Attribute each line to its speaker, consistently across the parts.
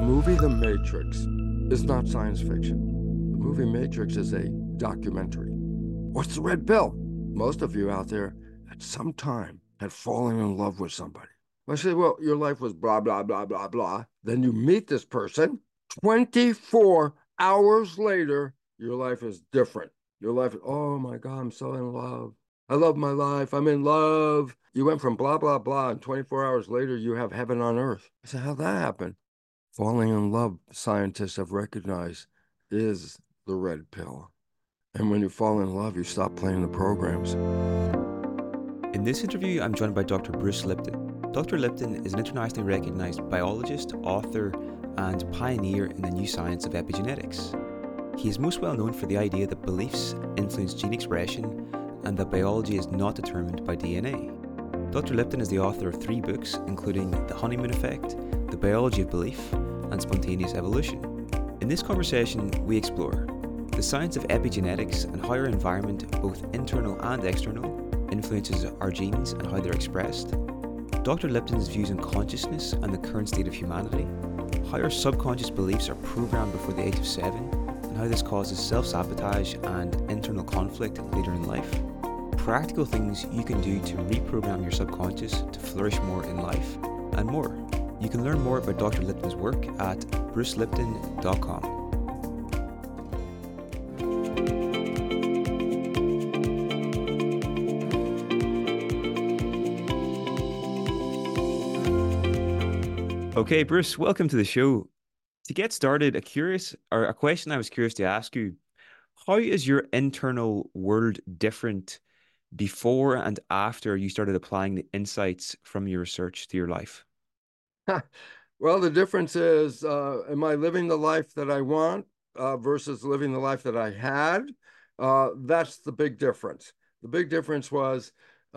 Speaker 1: movie The Matrix is not science fiction. The movie Matrix is a documentary. What's the red pill? Most of you out there at some time had fallen in love with somebody. I say, well, your life was blah, blah, blah, blah, blah. Then you meet this person. 24 hours later, your life is different. Your life, oh my God, I'm so in love. I love my life. I'm in love. You went from blah, blah, blah, and 24 hours later, you have heaven on earth. I said, how'd that happen? Falling in love, scientists have recognized, is the red pill. And when you fall in love, you stop playing the programs.
Speaker 2: In this interview, I'm joined by Dr. Bruce Lipton. Dr. Lipton is an internationally recognized biologist, author, and pioneer in the new science of epigenetics. He is most well known for the idea that beliefs influence gene expression and that biology is not determined by DNA. Dr. Lipton is the author of 3 books, including The Honeymoon Effect, The Biology of Belief, and Spontaneous Evolution. In this conversation, we explore the science of epigenetics and how our environment, both internal and external, influences our genes and how they're expressed, Dr. Lipton's views on consciousness and the current state of humanity, how our subconscious beliefs are programmed before the age of 7, and how this causes self-sabotage and internal conflict later in life, practical things you can do to reprogram your subconscious to flourish more in life, and more. You can learn more about Dr. Lipton's work at brucelipton.com. Okay, Bruce, welcome to the show. To get started, a question I was curious to ask you: how is your internal world different before and after you started applying the insights from your research to your life?
Speaker 1: Well, the difference is, am I living the life that I want versus living the life that I had? That's the big difference. The big difference was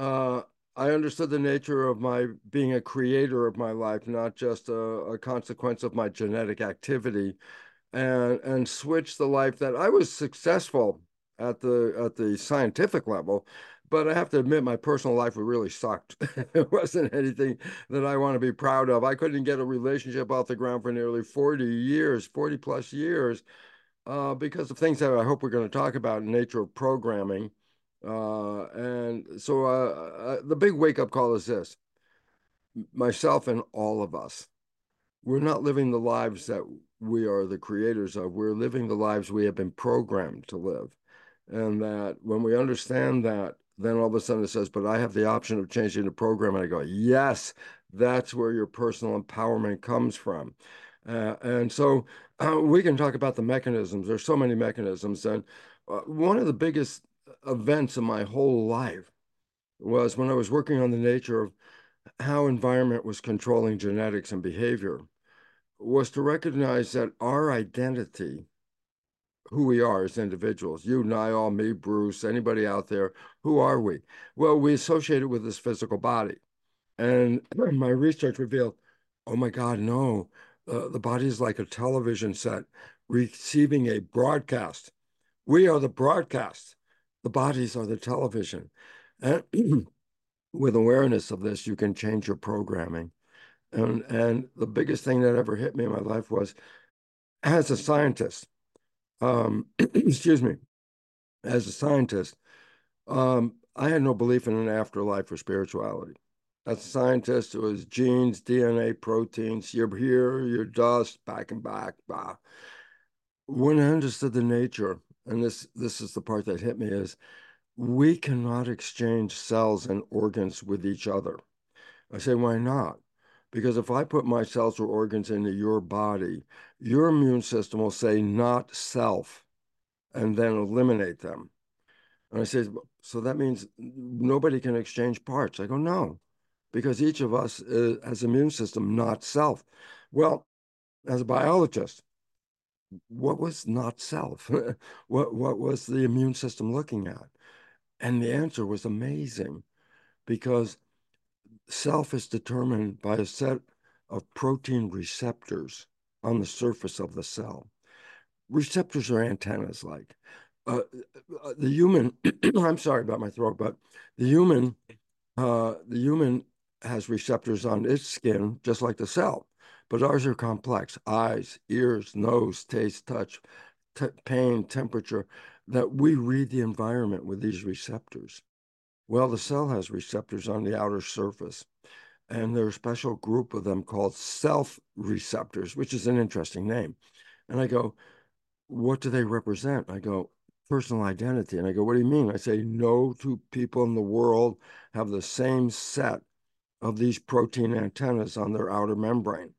Speaker 1: I understood the nature of my being a creator of my life, not just a consequence of my genetic activity, and switched the life that I was successful at the scientific level. But I have to admit, my personal life really sucked. It wasn't anything that I want to be proud of. I couldn't get a relationship off the ground for nearly 40 years, 40 plus years, because of things that I hope we're going to talk about in nature of programming. And so the big wake-up call is this: myself and all of us, we're not living the lives that we are the creators of. We're living the lives we have been programmed to live. And that when we understand that, then all of a sudden it says, but I have the option of changing the program. And I go, yes, that's where your personal empowerment comes from. And so we can talk about the mechanisms. There's so many mechanisms. And one of the biggest events in my whole life was when I was working on the nature of how environment was controlling genetics and behavior, was to recognize that our identity, who we are as individuals, you, Niall, me, Bruce, anybody out there, who are we? Well, we associate it with this physical body. And my research revealed, oh my God, no, the body is like a television set receiving a broadcast. We are the broadcast. The bodies are the television. And with awareness of this, you can change your programming. And the biggest thing that ever hit me in my life was, as a scientist, excuse me, as a scientist, I had no belief in an afterlife or spirituality. As a scientist, it was genes, DNA, proteins. You're here, you're dust, back and back, blah. When I understood the nature, and this is the part that hit me, is we cannot exchange cells and organs with each other. I say, why not? Because if I put my cells or organs into your body, your immune system will say not self and then eliminate them. And I say, so that means nobody can exchange parts. I go, no, because each of us has immune system, not self. Well, as a biologist, what was not self? What was the immune system looking at? And the answer was amazing, because self is determined by a set of protein receptors on the surface of the cell. Receptors are antennas like. The human, I'm sorry about my throat, but the human has receptors on its skin, just like the cell. but ours are complex: eyes, ears, nose, taste, touch, pain, temperature, that we read the environment with these receptors. Well, the cell has receptors on the outer surface, and there are a special group of them called self receptors, which is an interesting name. And I go, what do they represent? I go, personal identity. And I go, what do you mean? I say, no two people in the world have the same set of these protein antennas on their outer membrane.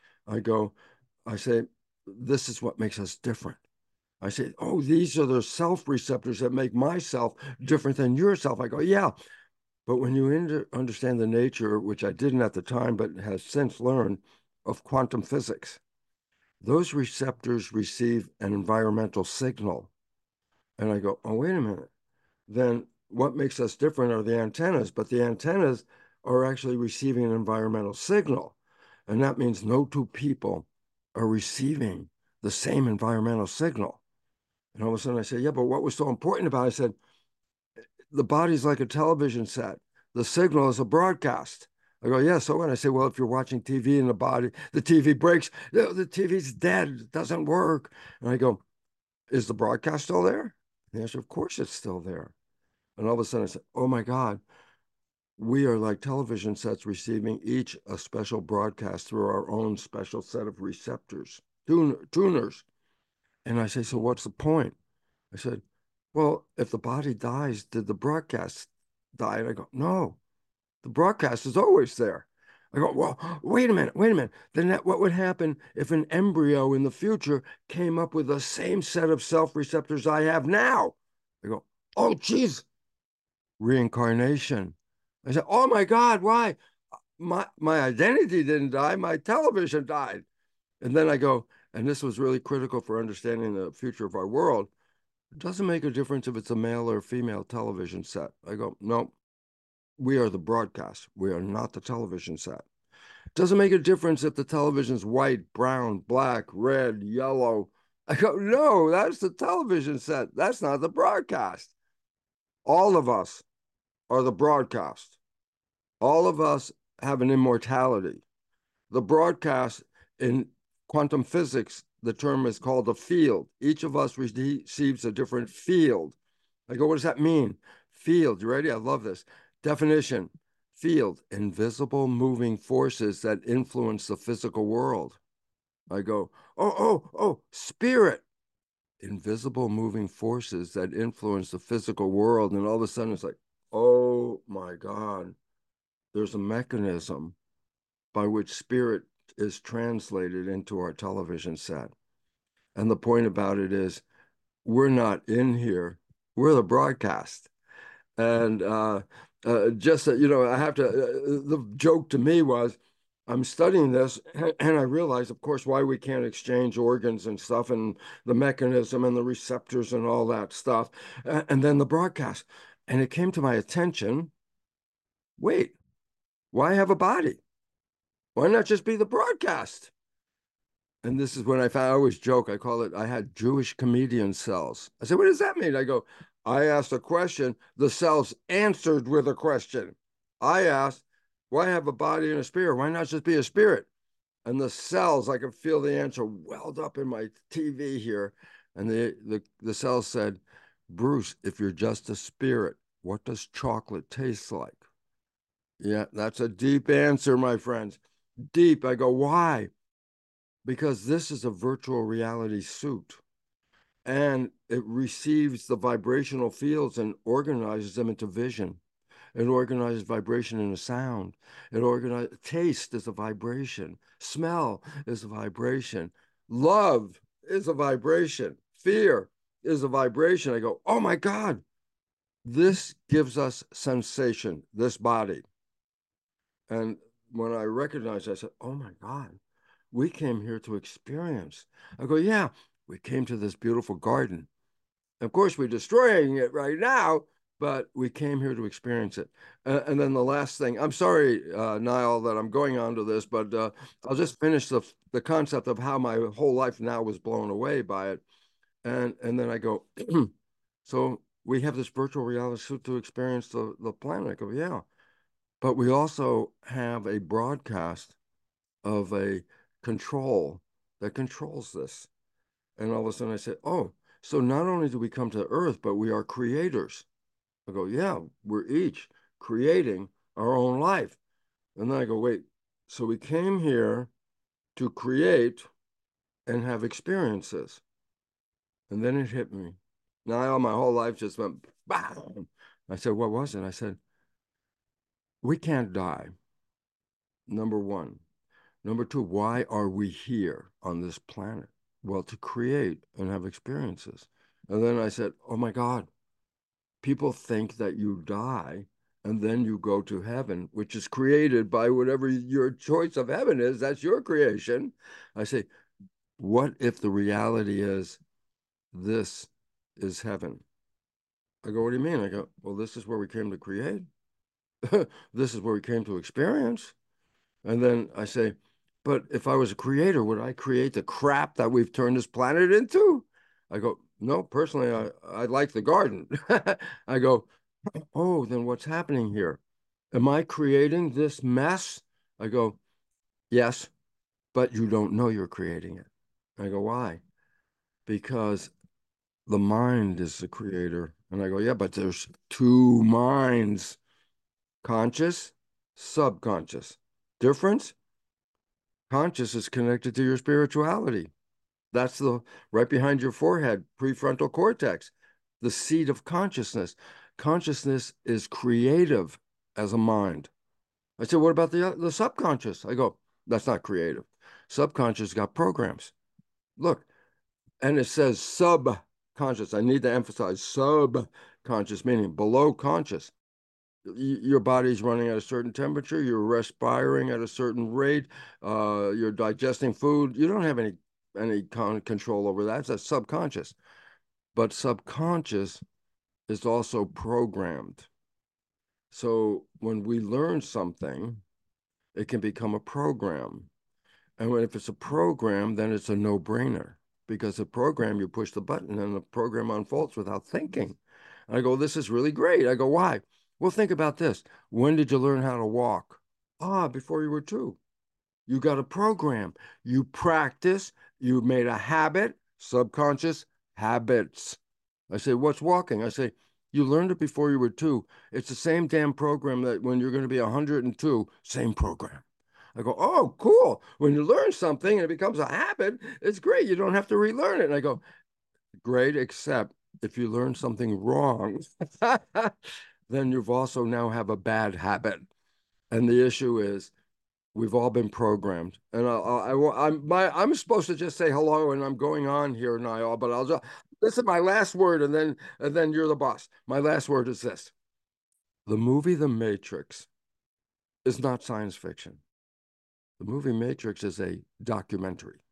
Speaker 1: I say, this is what makes us different. I say, oh, these are the self receptors that make myself different than yourself. I go, yeah. But when you understand the nature, which I didn't at the time, but has since learned, of quantum physics, those receptors receive an environmental signal. And I go, oh, wait a minute. Then what makes us different are the antennas, but the antennas are actually receiving an environmental signal. And that means no two people are receiving the same environmental signal. And all of a sudden I say, yeah, but what was so important about it? I said, the body's like a television set. The signal is a broadcast. I go, yeah, so when I say, well, if you're watching TV in the TV breaks, the TV's dead, it doesn't work. And I go, is the broadcast still there? The answer, of course it's still there. And all of a sudden I said, oh my God, we are like television sets receiving each a special broadcast through our own special set of receptors, tuners. And I say, so what's the point? I said, well, if the body dies, did the broadcast die? And I go, no, the broadcast is always there. I go, well, wait a minute. Then what would happen if an embryo in the future came up with the same set of self receptors I have now? I go, oh, geez, reincarnation. I said, oh my God, why? My identity didn't die, my television died. And then I go, and this was really critical for understanding the future of our world. It doesn't make a difference if it's a male or female television set. I go, no, we are the broadcast. We are not the television set. It doesn't make a difference if the television's white, brown, black, red, yellow. I go, no, that's the television set. That's not the broadcast. All of us are the broadcast. All of us have an immortality. The broadcast in quantum physics, the term is called a field. Each of us receives a different field. I go, what does that mean? Field, you ready? I love this. Definition: field, invisible moving forces that influence the physical world. I go, spirit, invisible moving forces that influence the physical world. And all of a sudden it's like, oh my God, there's a mechanism by which spirit is translated into our television set. And the point about it is, we're not in here, we're the broadcast. And just that, I have to, the joke to me was, I'm studying this and I realize, of course, why we can't exchange organs and stuff, and the mechanism and the receptors and all that stuff. And then the broadcast. And it came to my attention, wait, why have a body? Why not just be the broadcast? And this is when I always joke, I call it, I had Jewish comedian cells. I said, what does that mean? I go, I asked a question, the cells answered with a question. I asked, why have a body and a spirit? Why not just be a spirit? And the cells, I could feel the answer welled up in my TV here. And the cells said, Bruce, if you're just a spirit, what does chocolate taste like? Yeah, that's a deep answer, my friends. Deep. I go, why? Because this is a virtual reality suit, and it receives the vibrational fields and organizes them into vision. It organizes vibration into sound. It organizes taste is a vibration. Smell is a vibration. Love is a vibration. Fear is a vibration. I go, oh my God, this gives us sensation, this body. And when I recognized, I said, oh my God, we came here to experience. I go, yeah, we came to this beautiful garden. Of course, we're destroying it right now, but we came here to experience it. And then the last thing, I'm sorry, Niall, that I'm going on to this, but I'll just finish the concept of how my whole life now was blown away by it. And then I go, so we have this virtual reality suit to experience the planet. I go, yeah, but we also have a broadcast of a control that controls this. And all of a sudden I said, oh, so not only do we come to earth, but we are creators. I go, yeah, we're each creating our own life. And then I go, wait, so we came here to create and have experiences. And then it hit me. Now my whole life just went, bam. I said, what was it? I said, we can't die. Number one. Number two, why are we here on this planet? Well, to create and have experiences. And then I said, oh my God, people think that you die and then you go to heaven, which is created by whatever your choice of heaven is. That's your creation. I say, what if the reality is this is heaven? I go, what do you mean? I go, well, this is where we came to create. This is where we came to experience. And then I say, but if I was a creator, would I create the crap that we've turned this planet into? I go, no, personally, I like the garden. I go, oh, then what's happening here? Am I creating this mess? I go, yes, but you don't know you're creating it. I go, why? Because the mind is the creator. And I go, yeah, but there's two minds, conscious, subconscious. Difference? Conscious is connected to your spirituality. That's the right behind your forehead, prefrontal cortex, the seat of consciousness. Consciousness is creative as a mind. I said, what about the subconscious? I go, that's not creative. Subconscious got programs. Look, and it says subconscious. I need to emphasize subconscious, meaning below conscious. Your body's running at a certain temperature, you're respiring at a certain rate, you're digesting food. You don't have any control over that. That's subconscious. But subconscious is also programmed. So when we learn something, it can become a program. And if it's a program, then it's a no-brainer because a program, you push the button and the program unfolds without thinking. And I go, this is really great. I go, why? Well, think about this. When did you learn how to walk? Ah, before you were two. You got a program. You practice. You made a habit, subconscious habits. I say, what's walking? I say, you learned it before you were two. It's the same damn program that when you're going to be 102, same program. I go, oh, cool. When you learn something and it becomes a habit, it's great. You don't have to relearn it. And I go, great, except if you learn something wrong, then you've also now have a bad habit. And the issue is we've all been programmed. And I'm supposed to just say hello and I'm going on here, Niall, but I'll just, this is my last word and then you're the boss. My last word is this. The movie The Matrix is not science fiction. The movie Matrix is a documentary.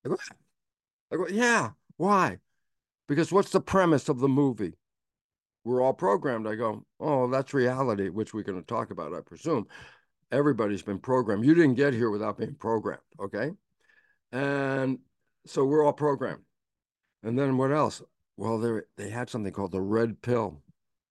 Speaker 1: I go, yeah, why? Because what's the premise of the movie? We're all programmed. I go, oh, that's reality, which we're going to talk about, I presume. Everybody's been programmed. You didn't get here without being programmed, okay? And so we're all programmed. And then what else? Well, they had something called the red pill.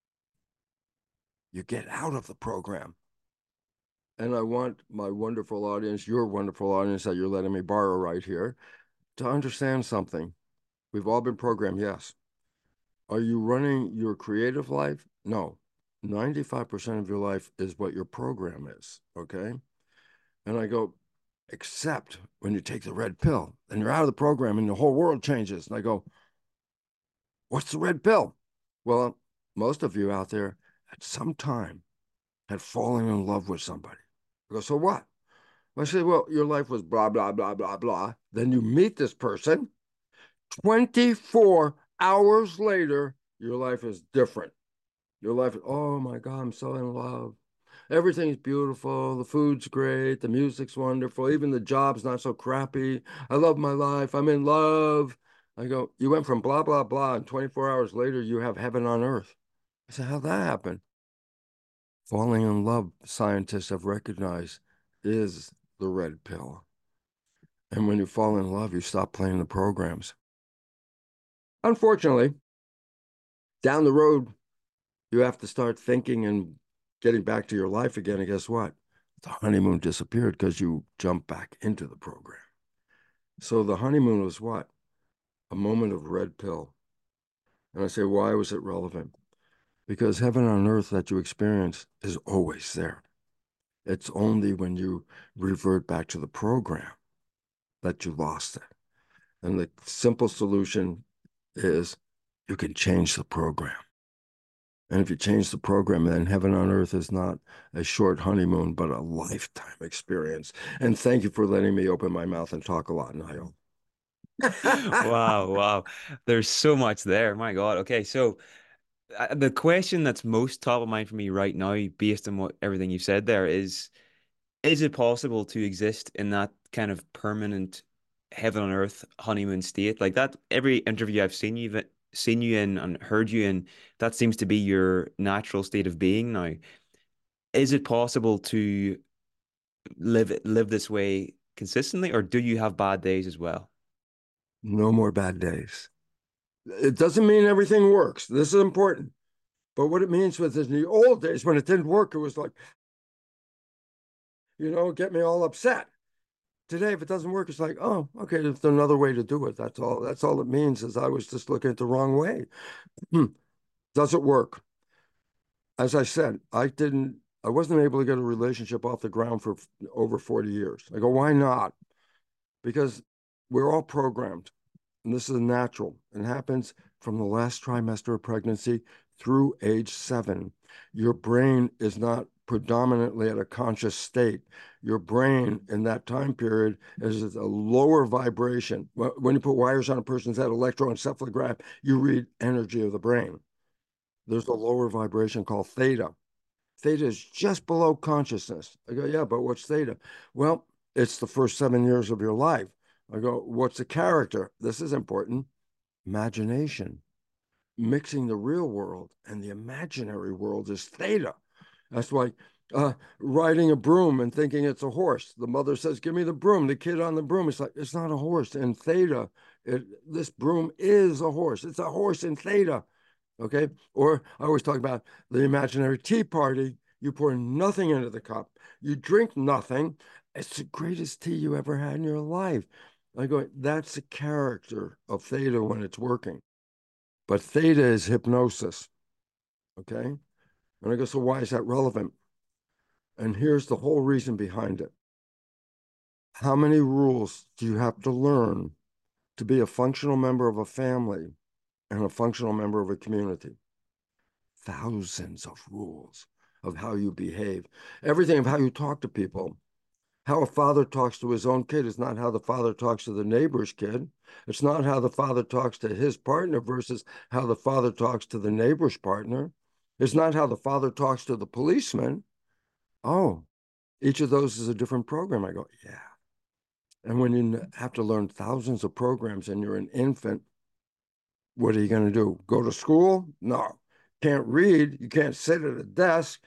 Speaker 1: You get out of the program. And I want my wonderful audience, your wonderful audience that you're letting me borrow right here, to understand something. We've all been programmed, yes. Are you running your creative life? No. 95% of your life is what your program is, okay? And I go, except when you take the red pill, then you're out of the program and the whole world changes. And I go, what's the red pill? Well, most of you out there at some time had fallen in love with somebody. I go, so what? I say, well, your life was blah, blah, blah, blah, blah. Then you meet this person. 24 hours later, your life is different. Your life, oh my God, I'm so in love. Everything's beautiful. The food's great. The music's wonderful. Even the job's not so crappy. I love my life. I'm in love. I go, you went from blah, blah, blah, and 24 hours later, you have heaven on earth. I said, how'd that happen? Falling in love, scientists have recognized, is the red pill. And when you fall in love, you stop playing the programs. Unfortunately, down the road, you have to start thinking and getting back to your life again. And guess what? The honeymoon disappeared because you jumped back into the program. So the honeymoon was what? A moment of red pill. And I say, why was it relevant? Because heaven on earth that you experience is always there. It's only when you revert back to the program that you lost it. And the simple solution is you can change the program. And if you change the program, then heaven on earth is not a short honeymoon, but a lifetime experience. And thank you for letting me open my mouth and talk a lot, Niall.
Speaker 2: Wow, wow. There's so much there. My God. Okay, so the question that's most top of mind for me right now, based on what everything you've said there, is it possible to exist in that kind of permanent heaven on earth honeymoon state? Like that, every interview I've seen you in and heard you in, that seems to be your natural state of being now. Is it possible to live this way consistently, or do you have bad days as well?
Speaker 1: No more bad days. It doesn't mean everything works. This is important. But what it means was in the old days when it didn't work, it was like, get me all upset. Today, if it doesn't work, it's like, oh, okay, there's another way to do it. That's all. That's all it means is I was just looking at the wrong way. Does it work? As I said, I wasn't able to get a relationship off the ground for over 40 years. I go, why not? Because we're all programmed, and this is natural. It happens from the last trimester of pregnancy through age 7. Your brain is not predominantly at a conscious state. Your brain in that time period is a lower vibration. When you put wires on a person's head, electroencephalograph, you read energy of the brain. There's a lower vibration called theta. Theta is just below consciousness. I go, yeah, but what's theta? Well, it's the first 7 years of your life. I go, what's the character? This is important. Imagination. Mixing the real world and the imaginary world is theta. That's why riding a broom and thinking it's a horse. The mother says, give me the broom. The kid on the broom is like, it's not a horse. In theta, this broom is a horse. It's a horse in theta. Okay. Or I always talk about the imaginary tea party. You pour nothing into the cup, you drink nothing. It's the greatest tea you ever had in your life. I go, that's the character of theta when it's working. But theta is hypnosis. Okay. And I go, so why is that relevant? And here's the whole reason behind it. How many rules do you have to learn to be a functional member of a family and a functional member of a community? Thousands of rules of how you behave, everything of how you talk to people. How a father talks to his own kid is not how the father talks to the neighbor's kid. It's not how the father talks to his partner versus how the father talks to the neighbor's partner. It's not how the father talks to the policeman. Oh, each of those is a different program. I go, yeah. And when you have to learn thousands of programs and you're an infant, what are you going to do? Go to school? No. Can't read. You can't sit at a desk.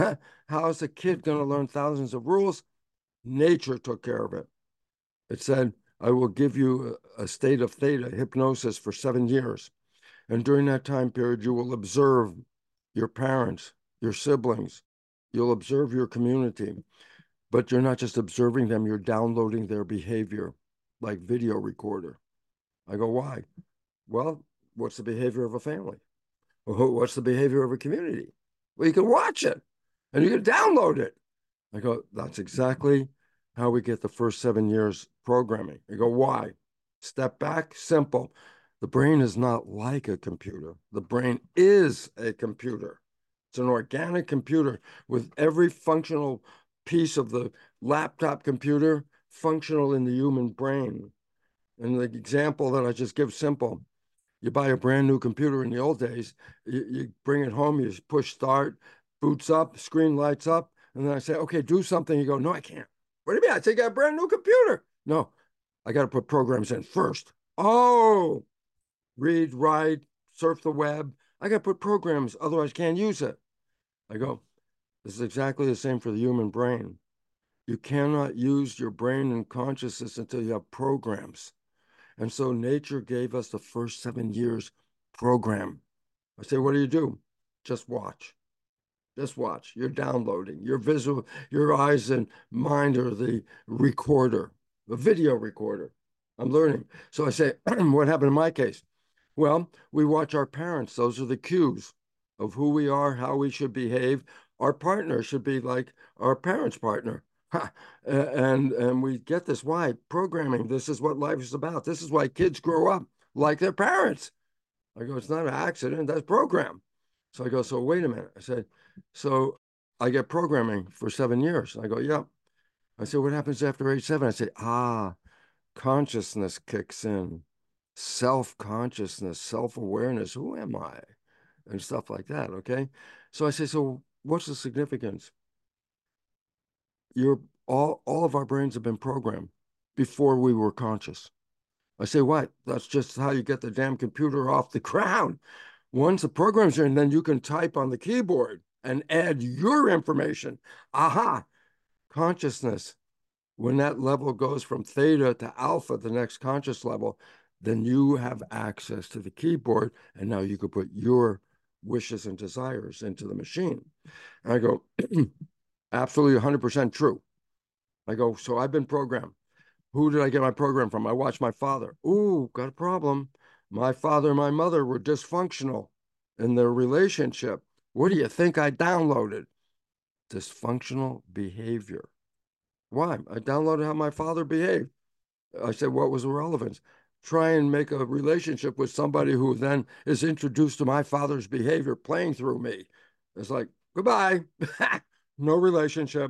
Speaker 1: How is a kid going to learn thousands of rules? Nature took care of it. It said, I will give you a state of theta hypnosis for 7 years. And during that time period, you will observe your parents, your siblings, you'll observe your community. But you're not just observing them, you're downloading their behavior like video recorder. I go, why? Well, what's the behavior of a family? What's the behavior of a community? Well, you can watch it and you can download it. I go, that's exactly how we get the first 7 years programming. I go, why? Step back, simple. The brain is not like a computer. The brain is a computer. It's an organic computer with every functional piece of the laptop computer functional in the human brain. And the example that I just give simple, you buy a brand new computer in the old days, you bring it home, you push start, boots up, screen lights up, and then I say, okay, do something. You go, no, I can't. What do you mean? I take a brand new computer. No, I got to put programs in first. Oh, read, write, surf the web. I got to put programs, otherwise can't use it. I go, this is exactly the same for the human brain. You cannot use your brain and consciousness until you have programs. And so nature gave us the first 7 years program. I say, what do you do? Just watch. Just watch. You're downloading. Your visual, your eyes and mind are the recorder, the video recorder. I'm learning. So I say, what happened in my case? Well, we watch our parents. Those are the cues of who we are, how we should behave. Our partner should be like our parents' partner. Ha. And we get this. Why? Programming. This is what life is about. This is why kids grow up like their parents. I go, it's not an accident. That's program. So I go, so wait a minute. I said, so I get programming for 7 years. I go, yeah. I said, what happens after age 7? I say, consciousness kicks in, self-consciousness, self-awareness. Who am I? And stuff like that. Okay. So I say, so what's the significance? You're all of our brains have been programmed before we were conscious. I say, what? That's just how you get the damn computer off the ground. Once the program's in, then you can type on the keyboard and add your information. Aha, consciousness. When that level goes from theta to alpha, the next conscious level, then you have access to the keyboard, and now you can put your wishes and desires into the machine. And I go, absolutely 100% true. I go, so I've been programmed. Who did I get my program from? I watched my father. Ooh, got a problem. My father and my mother were dysfunctional in their relationship. What do you think I downloaded? Dysfunctional behavior. Why? I downloaded how my father behaved. I said, what was the relevance? Try and make a relationship with somebody who then is introduced to my father's behavior playing through me. It's like, goodbye, no relationship.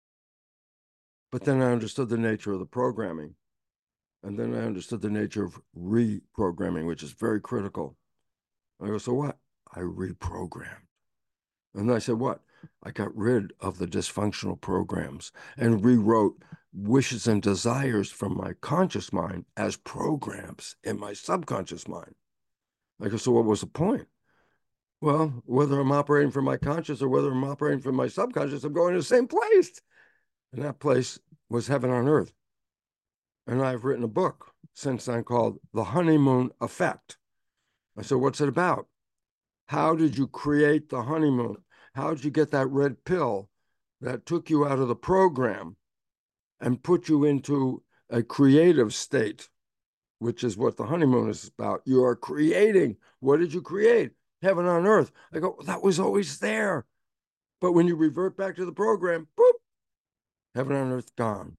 Speaker 1: But then I understood the nature of the programming. And then I understood the nature of reprogramming, which is very critical. I go, so what? I reprogrammed. And I said, what? I got rid of the dysfunctional programs and rewrote wishes and desires from my conscious mind as programs in my subconscious mind. I go, so what was the point? Well, whether I'm operating from my conscious or whether I'm operating from my subconscious, I'm going to the same place. And that place was heaven on earth. And I've written a book since then called The Honeymoon Effect. I said, what's it about? How did you create the honeymoon? How did you get that red pill that took you out of the program and put you into a creative state, which is what the honeymoon is about? You are creating. What did you create? Heaven on earth. I go, that was always there. But when you revert back to the program, boop, heaven on earth gone.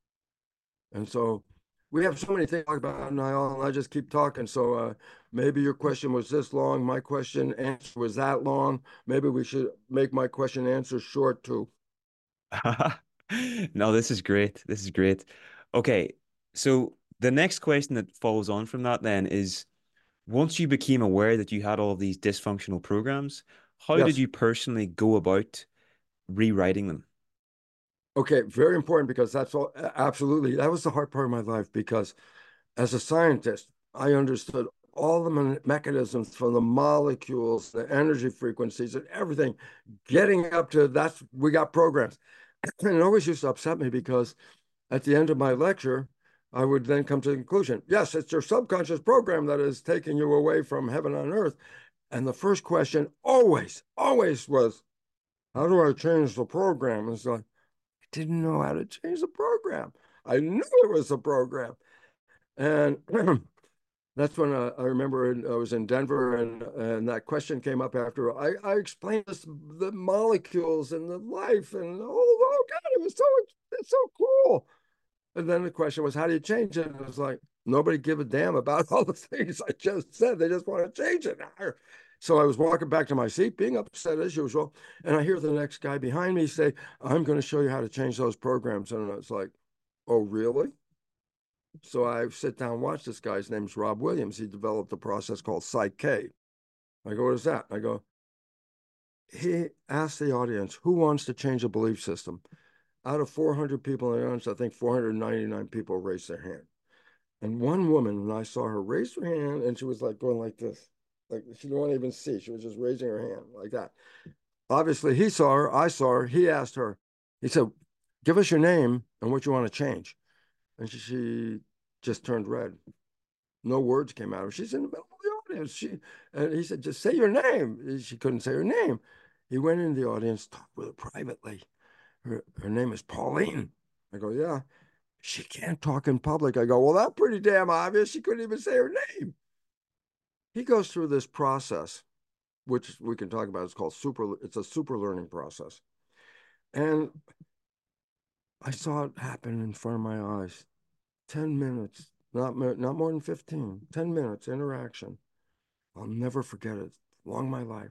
Speaker 1: And so we have so many things to talk about, Niall, and I just keep talking. So maybe your question was this long, my question answer was that long. Maybe we should make my question answer short too.
Speaker 2: No, this is great. This is great. Okay, so the next question that follows on from that then is once you became aware that you had all of these dysfunctional programs, how did
Speaker 1: Yes.
Speaker 2: you personally go about rewriting them?
Speaker 1: Okay. Very important because that's all. Absolutely. That was the hard part of my life because as a scientist, I understood all the mechanisms from the molecules, the energy frequencies, and everything, getting up to that's we got programs. And it always used to upset me because at the end of my lecture, I would then come to the conclusion yes, it's your subconscious program that is taking you away from heaven on earth. And the first question always was, how do I change the program? And so I didn't know how to change the program. I knew it was a program. And that's when I remember I was in Denver and that question came up after I explained this, the molecules and the life and oh God, it's so cool. And then the question was, how do you change it? And it was like, nobody give a damn about all the things I just said. They just want to change it. So I was walking back to my seat, being upset as usual. And I hear the next guy behind me say, I'm going to show you how to change those programs. And it's like, oh, really? So I sit down and watch this guy. His name's Rob Williams. He developed a process called Psych-K. I go, what is that? I go, he asked the audience, who wants to change a belief system? Out of 400 people in the audience, I think 499 people raised their hand. And one woman, when I saw her raise her hand, and she was like going like this, like she didn't want to even see. She was just raising her hand like that. Obviously, he saw her. I saw her. He asked her. He said, "Give us your name and what you want to change." And she just turned red. No words came out of her. She's in the middle of the audience. And he said, "Just say your name." She couldn't say her name. He went into the audience, talked with her privately. Her name is Pauline. I go, yeah. She can't talk in public. I go, well, that's pretty damn obvious. She couldn't even say her name. He goes through this process, which we can talk about. It's a super learning process. And I saw it happen in front of my eyes. 10 minutes, not more than 15, 10 minutes interaction. I'll never forget it along my life.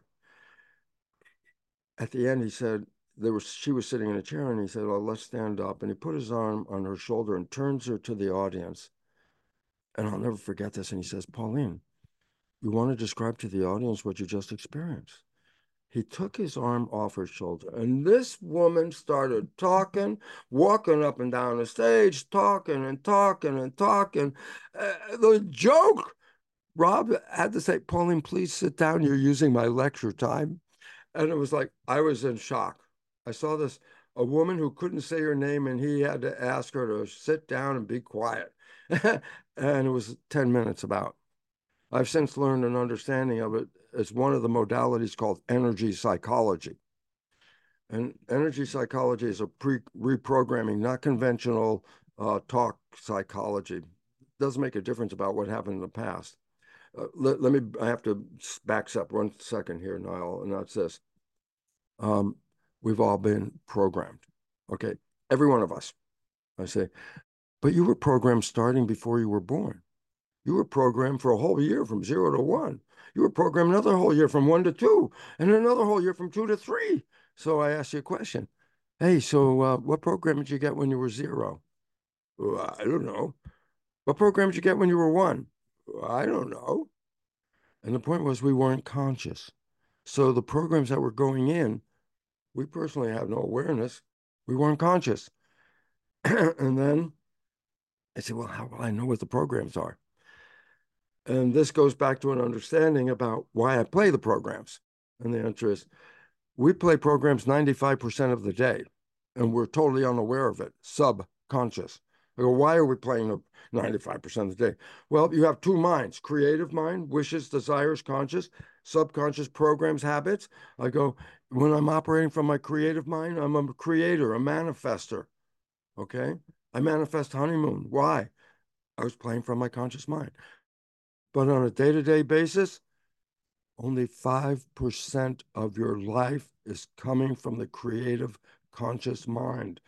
Speaker 1: At the end, he said, she was sitting in a chair, and he said, oh, let's stand up. And he put his arm on her shoulder and turns her to the audience. And I'll never forget this. And he says, Pauline, you want to describe to the audience what you just experienced? He took his arm off her shoulder, and this woman started talking, walking up and down the stage, talking and talking and talking. The joke, Rob had to say, Pauline, please sit down. You're using my lecture time. And it was like, I was in shock. I saw a woman who couldn't say her name, and he had to ask her to sit down and be quiet. And it was 10 minutes about. I've since learned an understanding of it. It's one of the modalities called energy psychology. And energy psychology is a reprogramming, not conventional talk psychology. It does make a difference about what happened in the past. I have to back up 1 second here, Niall, and that's this. We've all been programmed. Okay. Every one of us. I say, but you were programmed starting before you were born. You were programmed for a whole year from 0 to 1. You were programmed another whole year from 1 to 2, and another whole year from 2 to 3. So I asked you a question. Hey, so what program did you get when you were 0? I don't know. What program did you get when you were 1? I don't know. And the point was we weren't conscious. So the programs that were going in, we personally have no awareness. We weren't conscious. And then I said, well, how will I know what the programs are? And this goes back to an understanding about why I play the programs. And the answer is we play programs 95% of the day, and we're totally unaware of it, subconscious. I go, why are we playing 95% of the day? Well, you have two minds, creative mind, wishes, desires, conscious, subconscious programs, habits. I go, when I'm operating from my creative mind, I'm a creator, a manifester. Okay. I manifest honeymoon. Why? I was playing from my conscious mind. But on a day-to-day basis, only 5% of your life is coming from the creative conscious mind.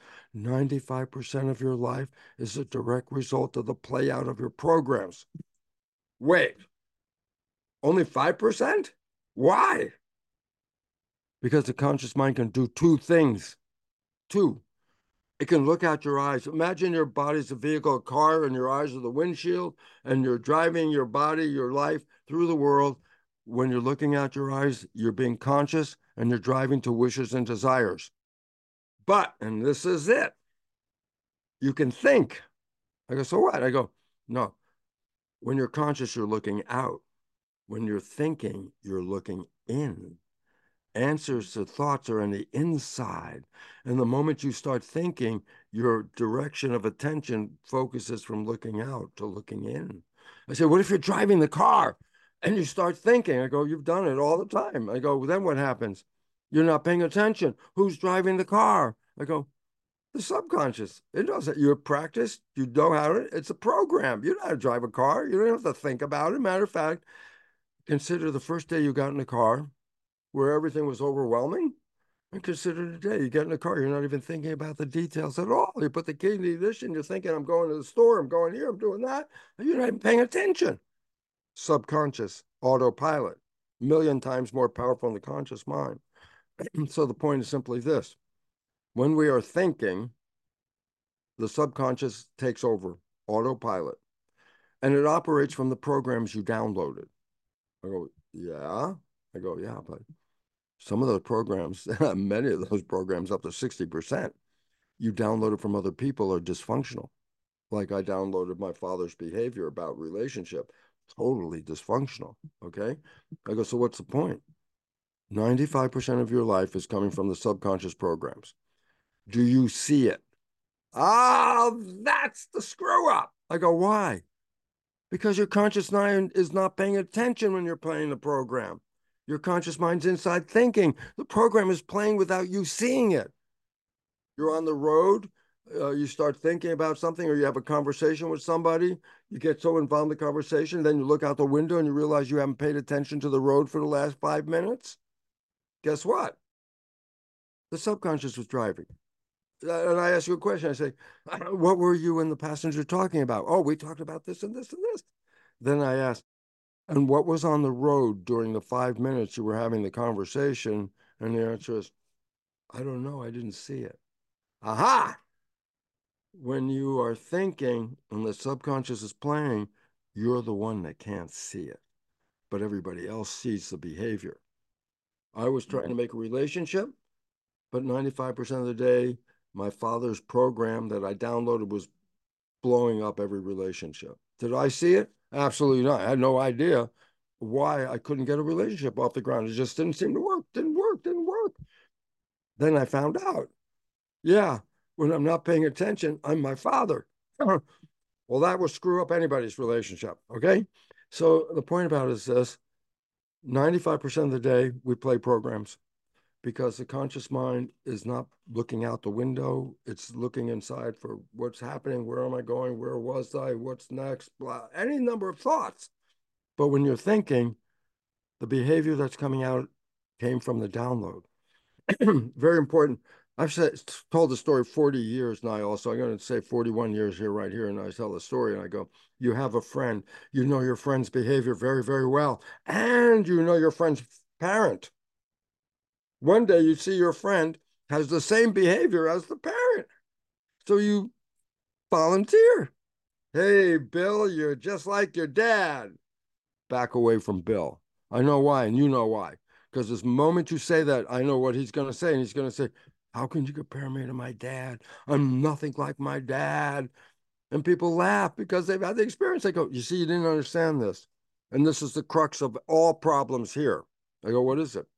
Speaker 1: 95% of your life is a direct result of the play out of your programs. Wait, only 5%? Why? Because the conscious mind can do two things. Two, it can look out your eyes. Imagine your body's a vehicle, a car, and your eyes are the windshield, and you're driving your body, your life through the world. When you're looking out your eyes, you're being conscious and you're driving to wishes and desires. But, and this is it, you can think. I go, so what? I go, no. When you're conscious, you're looking out. When you're thinking, you're looking in. Answers to thoughts are on the inside. And the moment you start thinking, your direction of attention focuses from looking out to looking in. I say, what if you're driving the car and you start thinking? I go, you've done it all the time. I go, well, then what happens? You're not paying attention. Who's driving the car? I go, the subconscious. It knows that you're practiced. You know how it's a program. You know how to drive a car. You don't have to think about it. Matter of fact, consider the first day you got in the car where everything was overwhelming. And consider today, you get in the car, you're not even thinking about the details at all. You put the key in the ignition, you're thinking, I'm going to the store, I'm going here, I'm doing that. And you're not even paying attention. Subconscious, autopilot, a million times more powerful than the conscious mind. So the point is simply this. When we are thinking, the subconscious takes over, autopilot, and it operates from the programs you downloaded. I go, yeah. I go, yeah, but some of those programs, many of those programs, up to 60%, you downloaded from other people are dysfunctional. Like I downloaded my father's behavior about relationship, totally dysfunctional. Okay. I go, so what's the point? 95% of your life is coming from the subconscious programs. Do you see it? Oh, that's the screw up. I go, why? Because your conscious mind is not paying attention when you're playing the program. Your conscious mind's inside thinking. The program is playing without you seeing it. You're on the road. You start thinking about something, or you have a conversation with somebody, you get so involved in the conversation, then you look out the window and you realize you haven't paid attention to the road for the last 5 minutes. Guess what? The subconscious was driving. And I ask you a question. I say, what were you and the passenger talking about? Oh, we talked about this and this and this. Then I ask, and what was on the road during the 5 minutes you were having the conversation? And the answer is, I don't know. I didn't see it. Aha! When you are thinking and the subconscious is playing, you're the one that can't see it, but everybody else sees the behavior. I was trying to make a relationship, but 95% of the day, my father's program that I downloaded was blowing up every relationship. Did I see it? Absolutely not. I had no idea why I couldn't get a relationship off the ground. It just didn't seem to work. Didn't work. Didn't work. Then I found out. Yeah, when I'm not paying attention, I'm my father. Well, that will screw up anybody's relationship. Okay. So the point about it is this: 95% of the day we play programs because the conscious mind is not looking out the window. It's looking inside for what's happening. Where am I going? Where was I? What's next? Blah, any number of thoughts. But when you're thinking, the behavior that's coming out came from the download. Very important. I've told the story 40 years now. Also, I'm going to say 41 years here, right here. And I tell the story and I go, you have a friend, you know your friend's behavior very, very well. And you know your friend's parent. One day you see your friend has the same behavior as the parent. So you volunteer. Hey, Bill, you're just like your dad. Back away from Bill. I know why, and you know why. Because this moment you say that, I know what he's going to say. And he's going to say, how can you compare me to my dad? I'm nothing like my dad. And people laugh because they've had the experience. They go, you see, you didn't understand this. And this is the crux of all problems here. I go, what is it?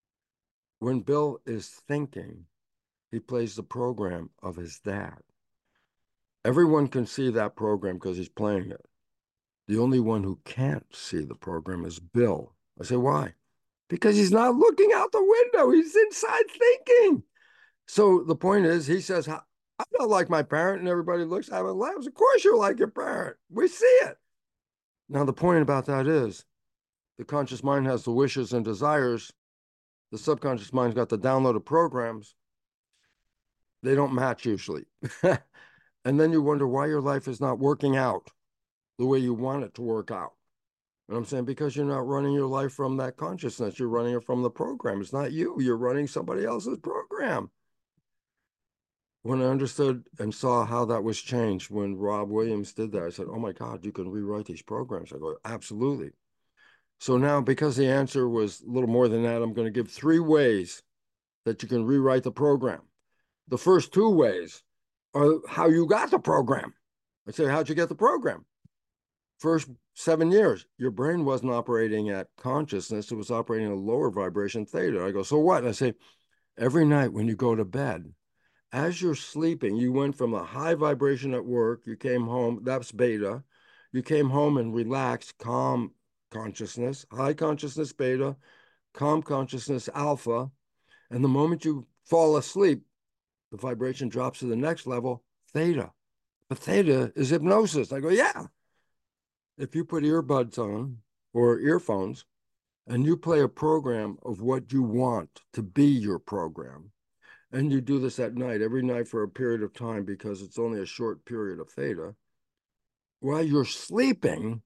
Speaker 1: When Bill is thinking, he plays the program of his dad. Everyone can see that program because he's playing it. The only one who can't see the program is Bill. I say, why? Because he's not looking out the window. He's inside thinking. So the point is, he says, I'm not like my parent, and everybody looks at him and laughs. Of course you're like your parent. We see it. Now, the point about that is the conscious mind has the wishes and desires. The subconscious mind's got the downloaded programs. They don't match usually. And then you wonder why your life is not working out the way you want it to work out. And I'm saying because you're not running your life from that consciousness, you're running it from the program. It's not you, you're running somebody else's program. When I understood and saw how that was changed when Rob Williams did that, I said, oh my God, you can rewrite these programs. I go, absolutely. So now, because the answer was a little more than that, I'm going to give 3 ways that you can rewrite the program. The first 2 ways are how you got the program. I say, how'd you get the program? First 7 years, your brain wasn't operating at consciousness. It was operating at a lower vibration theta. I go, so what? And I say, every night when you go to bed, as you're sleeping, you went from a high vibration at work, you came home, that's beta. You came home and relaxed, calm consciousness, high consciousness beta, calm consciousness alpha. And the moment you fall asleep, the vibration drops to the next level, theta. The theta is hypnosis. I go, yeah. If you put earbuds on or earphones and you play a program of what you want to be your program, and you do this at night, every night for a period of time because it's only a short period of theta, while you're sleeping,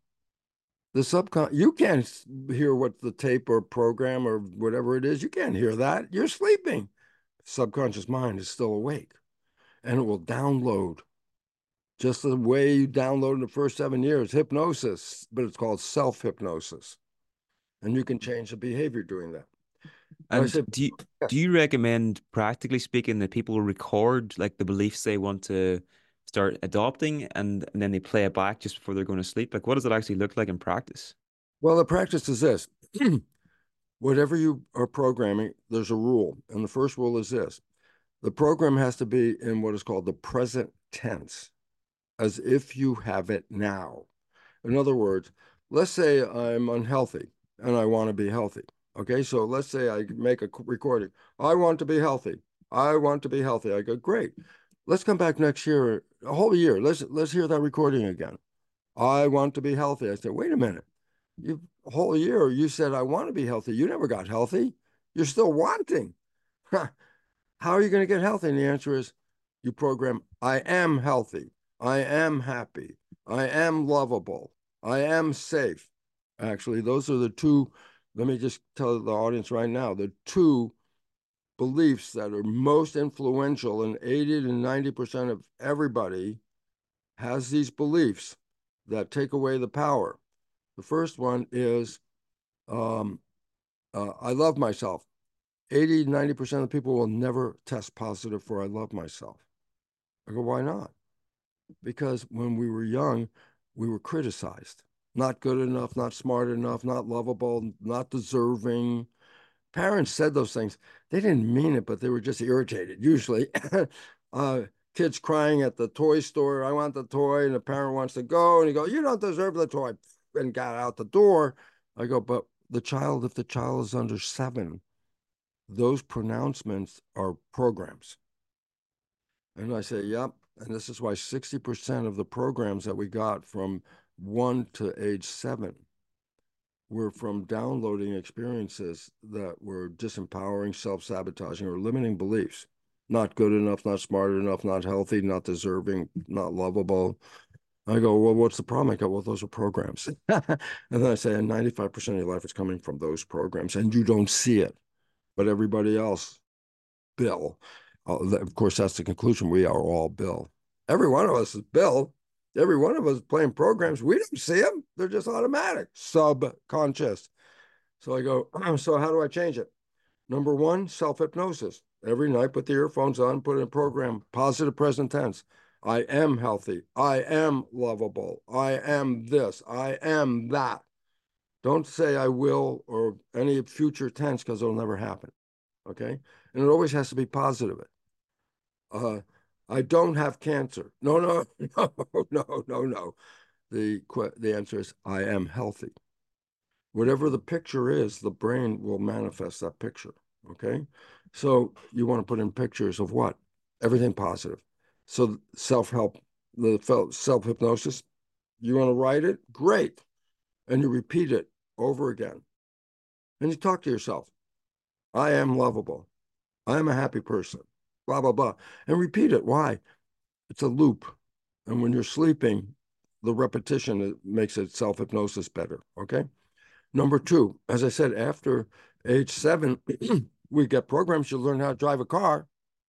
Speaker 1: you can't hear what the tape or program or whatever it is. You can't hear that. You're sleeping. Subconscious mind is still awake, and it will download just the way you download in the first 7 years, hypnosis, but it's called self-hypnosis. And you can change the behavior doing that. I
Speaker 2: And
Speaker 1: said,
Speaker 2: do you recommend, practically speaking, that people record like the beliefs they want to start adopting and then they play it back just before they're going to sleep? Like, what does it actually look like in practice?
Speaker 1: well, the practice is this. Whatever you are programming, there's a rule. And the first rule is this: the program has to be in what is called the present tense, as if you have it now. In other words, let's say I'm unhealthy and I want to be healthy. Okay, so let's say I make a recording. I want to be healthy. I want to be healthy. I go, great. Let's come back next year, a whole year. Let's hear that recording again. I want to be healthy. I said, wait a minute. You a whole year you said I want to be healthy. You never got healthy. You're still wanting. How are you going to get healthy? And the answer is you program, I am healthy. I am happy. I am lovable. I am safe. Actually, those are the two, let me just tell the audience right now, the two beliefs that are most influential, and 80 to 90% of everybody has these beliefs that take away the power. The first one is um, I love myself. 80, 90% of people will never test positive for I love myself. I go, why not? Because when we were young, we were criticized. Not good enough, not smart enough, not lovable, not deserving. Parents said those things. They didn't mean it, but they were just irritated, usually. uh, Kids crying at the toy store, I want the toy, and the parent wants to go, and you go, you don't deserve the toy, and got out the door. I go, but the child, if the child is under 7, those pronouncements are programs. And I say, yep. And this is why 60% of the programs that we got from 1 to age 7 were from downloading experiences that were disempowering, self-sabotaging, or limiting beliefs. Not good enough, not smart enough, not healthy, not deserving, not lovable. I go, well, what's the problem? I go, well, those are programs. And then I say, and 95% of your life is coming from those programs, and you don't see it. But everybody else, Bill. Of course, that's the conclusion. We are all Bill. Every one of us is Bill. Every one of us playing programs. We don't see them. They're just automatic, subconscious. So I go, so how do I change it? Number one, self-hypnosis. Every night, put the earphones on, put in a program, positive present tense. I am healthy. I am lovable. I am this. I am that. Don't say I will or any future tense because it'll never happen. Okay. And it always has to be positive. Uh, I don't have cancer. No, no, no, no, no, no. The answer is I am healthy. Whatever the picture is, the brain will manifest that picture. Okay. So you want to put in pictures of what? Everything positive. So self-help, the self-hypnosis, you want to write it? Great. And you repeat it over again. And you talk to yourself. I am lovable. I am a happy person. Blah, blah, blah. And repeat it. Why? It's a loop. And when you're sleeping, the repetition makes it self-hypnosis better. Okay. Number two, as I said, after age 7, we get programs. You learn how to drive a car.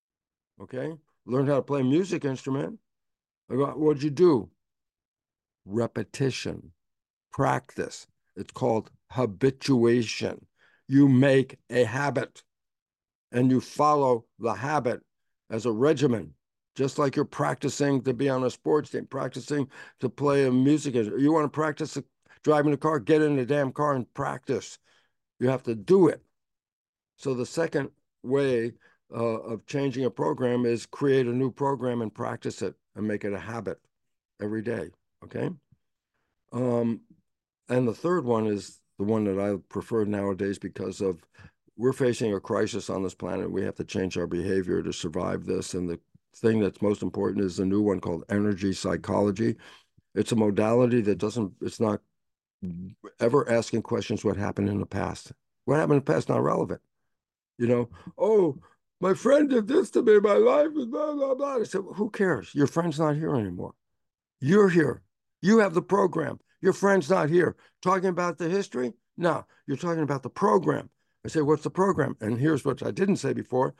Speaker 1: Okay. Learn how to play a music instrument. What'd you do? Repetition, practice. It's called habituation. You make a habit and you follow the habit as a regimen, just like you're practicing to be on a sports team, practicing to play a music instrument. You want to practice driving a car, get in the damn car and practice. You have to do it. So the second way of changing a program is create a new program and practice it and make it a habit every day. Okay. Um, and the third one is the one that I prefer nowadays because of we're facing a crisis on this planet. We have to change our behavior to survive this. And the thing that's most important is the new one called energy psychology. It's a modality that it's not ever asking questions what happened in the past. What happened in the past, not relevant. You know, oh, my friend did this to me, my life is blah, blah, blah. I said, well, who cares? Your friend's not here anymore. You're here. You have the program. Your friend's not here. Talking about the history? No, you're talking about the program. I say, what's the program? And here's what I didn't say before.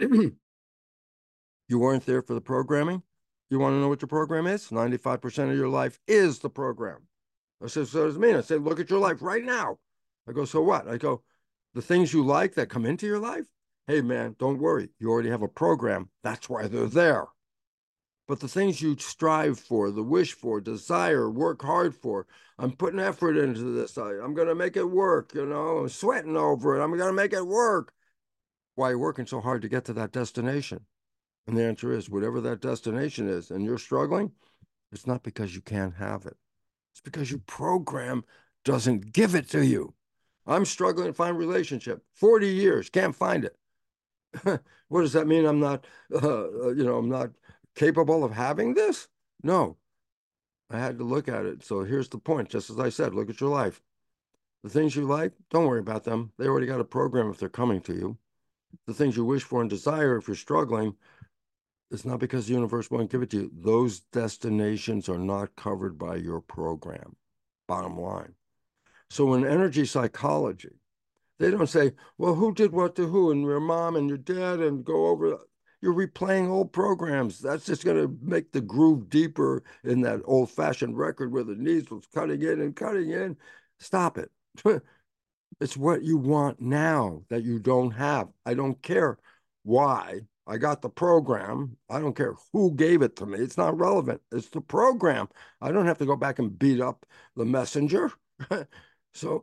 Speaker 1: You weren't there for the programming. You want to know what your program is? 95% of your life is the program. I said, so does it mean? I said, look at your life right now. I go, so what? I go, the things you like that come into your life? Hey, man, don't worry. You already have a program. That's why they're there. But the things you strive for, the wish for, desire, work hard for, I'm putting effort into this. I'm going to make it work. I'm sweating over it. I'm going to make it work. Why are you working so hard to get to that destination? And the answer is whatever that destination is, and you're struggling, it's not because you can't have it. It's because your program doesn't give it to you. I'm struggling to find a relationship. 40 years, can't find it. What does that mean? I'm not capable of having this? No, I had to look at it. So here's the point. Just as I said, look at your life. The things you like, don't worry about them. They already got a program if they're coming to you. The things you wish for and desire, if you're struggling, it's not because the universe won't give it to you. Those destinations are not covered by your program. Bottom line. So in energy psychology, they don't say, well, who did what to who, and your mom and your dad, and go over. You're replaying old programs. That's just going to make the groove deeper in that old fashioned record where the needle was cutting in and cutting in. Stop it. It's what you want now that you don't have. I don't care why. I got the program. I don't care who gave it to me. It's not relevant. It's the program. I don't have to go back and beat up the messenger. So,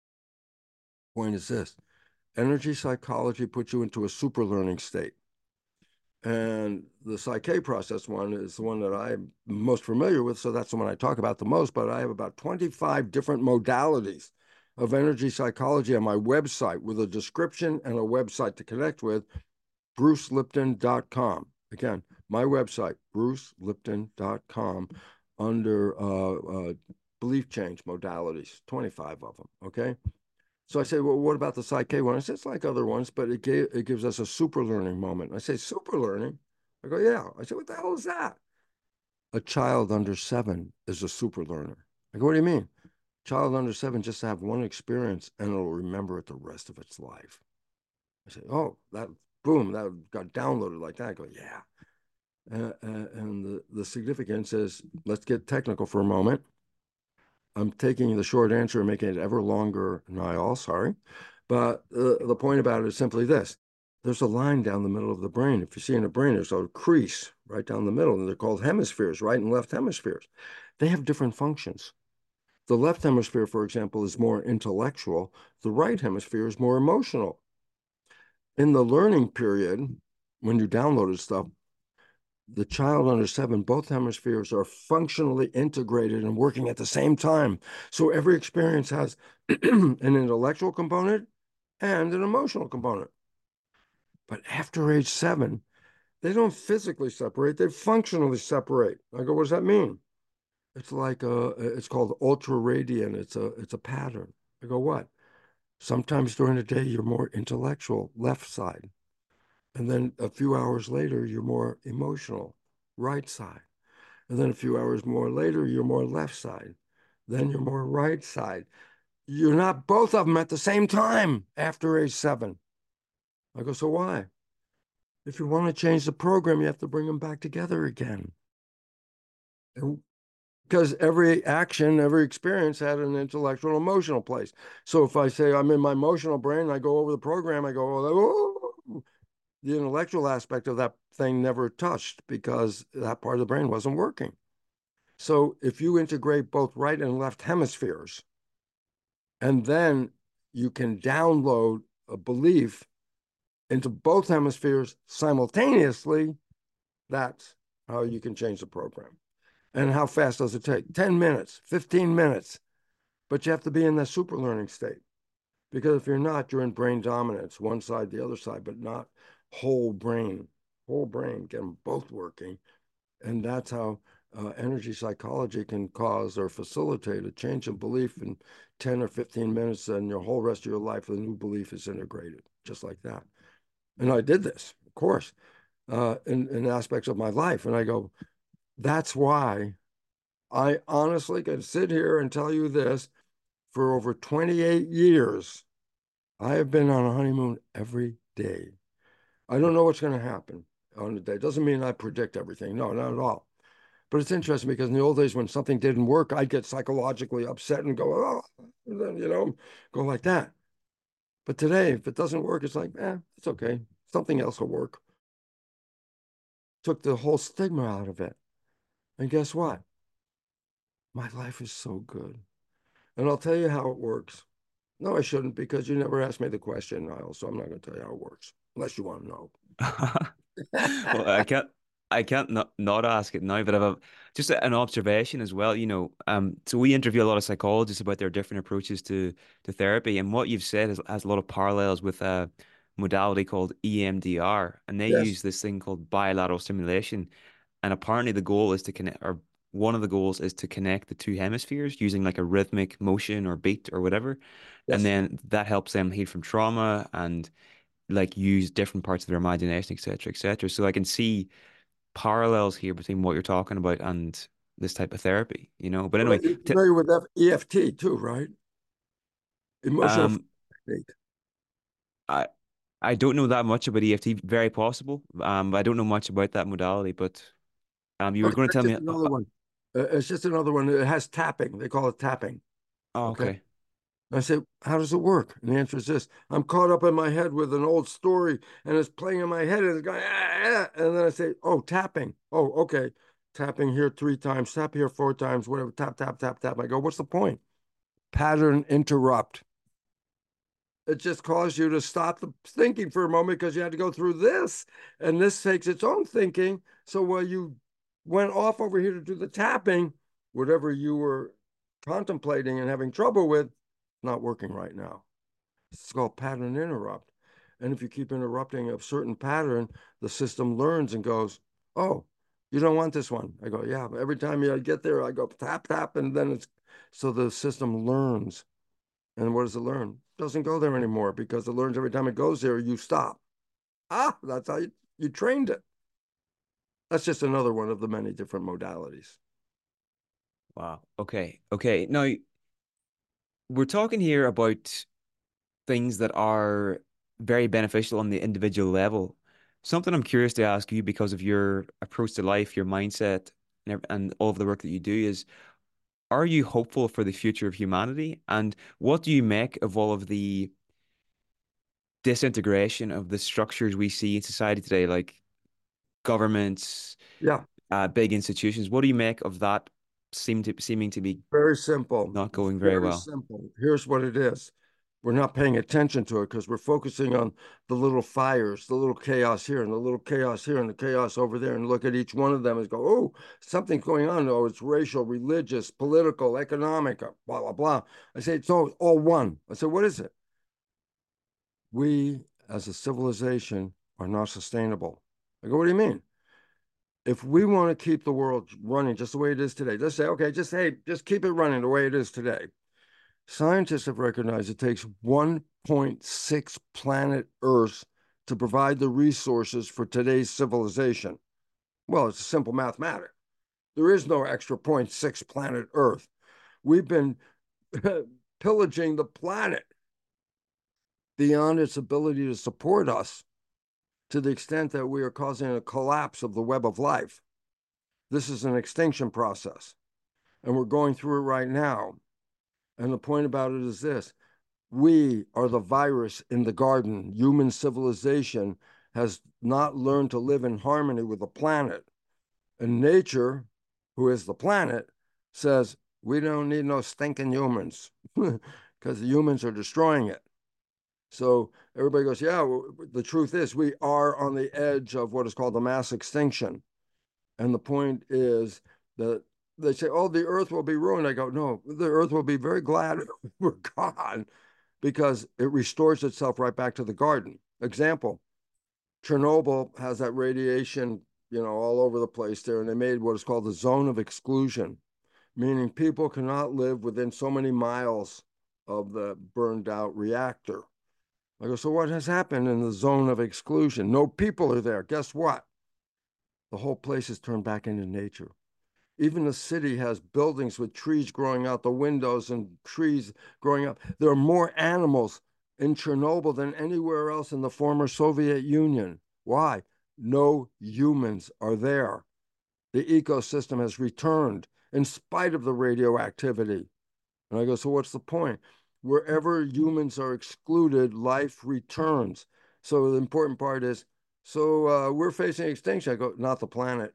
Speaker 1: point is this: energy psychology puts you into a super learning state. And the Psyche process one is the one that I'm most familiar with. So that's the one I talk about the most. But I have about 25 different modalities of energy psychology on my website with a description and a website to connect with, brucelipton.com. Again, my website, brucelipton.com, under belief change modalities, 25 of them. Okay. So I say, well, what about the Psyche one? I said, it's like other ones, but it gives us a super learning moment. I say, super learning? I go, yeah. I said, what the hell is that? A child under 7 is a super learner. I go, what do you mean? Child under 7 just to have one experience and it'll remember it the rest of its life. I say, oh, that, boom, that got downloaded like that. I go, yeah. And the significance is, let's get technical for a moment. I'm taking the short answer and making it ever longer, Niall, sorry. But the point about it is simply this. There's a line down the middle of the brain. If you see in the brain, there's a crease right down the middle, and they're called hemispheres, right and left hemispheres. They have different functions. The left hemisphere, for example, is more intellectual. The right hemisphere is more emotional. In the learning period, when you downloaded stuff, the child under 7, both hemispheres are functionally integrated and working at the same time. So every experience has an intellectual component and an emotional component. But after age 7, they don't physically separate, they functionally separate. I go, what does that mean? It's like it's called ultra radiant. It's a pattern. I go, what? Sometimes during the day you're more intellectual, left side. And then a few hours later, you're more emotional, right side. And then a few hours more later, you're more left side. Then you're more right side. You're not both of them at the same time after age 7. I go, so why? If you want to change the program, you have to bring them back together again. And because every action, every experience had an intellectual, emotional place. So if I say I'm in my emotional brain, I go over the program, I go, oh, the intellectual aspect of that thing never touched because that part of the brain wasn't working. So if you integrate both right and left hemispheres, and then you can download a belief into both hemispheres simultaneously, that's how you can change the program. And how fast does it take? 10 minutes, 15 minutes. But you have to be in the super learning state. Because if you're not, you're in brain dominance, one side, the other side, but not whole brain. Whole brain, get them both working. And that's how energy psychology can cause or facilitate a change in belief in 10 or 15 minutes, and your whole rest of your life, the new belief is integrated, just like that. And I did this, of course, in aspects of my life. And I go, that's why I honestly can sit here and tell you this. For over 28 years, I have been on a honeymoon every day. I don't know what's going to happen on the day. Doesn't mean I predict everything. No, not at all. But it's interesting because in the old days when something didn't work, I'd get psychologically upset and go, oh, and then, go like that. But today, if it doesn't work, it's like, it's okay. Something else will work. Took the whole stigma out of it. And guess what? My life is so good. And I'll tell you how it works. No, I shouldn't because you never asked me the question, Niall. So I'm not going to tell you how it works unless you want to know.
Speaker 2: Well, I can't not ask it now, but I've just an observation as well. So we interview a lot of psychologists about their different approaches to therapy, and what you've said has a lot of parallels with a modality called EMDR, and they
Speaker 1: Yes.
Speaker 2: use this thing called bilateral stimulation. And apparently the goal is to connect, or one of the goals is to connect the two hemispheres using like a rhythmic motion or beat or whatever. And
Speaker 1: Yes.
Speaker 2: then that helps them heal from trauma and like use different parts of their imagination, etc., etc. So I can see parallels here between what you're talking about and this type of therapy, you know. But anyway,
Speaker 1: Right. You're familiar with EFT too, right? Emotional
Speaker 2: um,
Speaker 1: technique.
Speaker 2: I I don't know that much about EFT. Very possible. I don't know much about that modality, but you were
Speaker 1: Okay,
Speaker 2: going to
Speaker 1: that's
Speaker 2: tell me.
Speaker 1: just another one. It's just another one. It has tapping. They call it tapping.
Speaker 2: Oh,
Speaker 1: Okay.
Speaker 2: okay.
Speaker 1: I say, how does it work? And the answer is this: I'm caught up in my head with an old story, and it's playing in my head, and it's going, and then I say, oh, tapping. Oh, okay, tapping here 3 times, tap here 4 times, whatever. Tap, tap, tap, tap. I go, what's the point? Pattern interrupt. It just caused you to stop the thinking for a moment because you had to go through this, and this takes its own thinking. So while you went off over here to do the tapping, whatever you were contemplating and having trouble with, not working right now. It's called pattern interrupt. And if you keep interrupting a certain pattern, the system learns and goes, oh, you don't want this one. I go, yeah. Every time you get there, I go tap, tap, and then it's so the system learns. And what does it learn? It doesn't go there anymore because it learns every time it goes there, you stop. Ah, that's how you trained it. That's just another one of the many different modalities.
Speaker 2: Wow. Okay. Okay. Now we're talking here about things that are very beneficial on the individual level. Something I'm curious to ask you because of your approach to life, your mindset, and all of the work that you do is, are you hopeful for the future of humanity? And what do you make of all of the disintegration of the structures we see in society today, like governments,
Speaker 1: Yeah,
Speaker 2: big institutions? What do you make of that seeming to be
Speaker 1: very simple.
Speaker 2: not going very
Speaker 1: Very
Speaker 2: well?
Speaker 1: simple. Here's what it is. We're not paying attention to it because we're focusing on the little fires, the little chaos here and the little chaos here and the chaos over there, and look at each one of them and go, oh, something's going on. Oh, it's racial, religious, political, economic, blah, blah, blah. I say, it's all one. I say, what is it? We as a civilization are not sustainable. I go, what do you mean? If we want to keep the world running just the way it is today, let's say, okay, just keep it running the way it is today. Scientists have recognized it takes 1.6 planet Earth to provide the resources for today's civilization. Well, it's a simple mathematics. There is no extra zero point 0.6 planet Earth. We've been pillaging the planet beyond its ability to support us to the extent that we are causing a collapse of the web of life. This is an extinction process, and we're going through it right now. And the point about it is this: we are the virus in the garden. Human civilization has not learned to live in harmony with the planet. And nature, who is the planet, says, we don't need no stinking humans because the humans are destroying it. So everybody goes, yeah, well, the truth is we are on the edge of what is called the mass extinction. And the point is that they say, oh, the earth will be ruined. I go, no, the earth will be very glad we're gone because it restores itself right back to the garden. Example, Chernobyl has that radiation, all over the place there, and they made what is called the zone of exclusion, meaning people cannot live within so many miles of the burned out reactor. I go, so what has happened in the zone of exclusion? No people are there. Guess what? The whole place is turned back into nature. Even the city has buildings with trees growing out the windows and trees growing up. There are more animals in Chernobyl than anywhere else in the former Soviet Union. Why? No humans are there. The ecosystem has returned in spite of the radioactivity. And I go, so what's the point? Wherever humans are excluded, life returns. So the important part is, so we're facing extinction. I go, not the planet.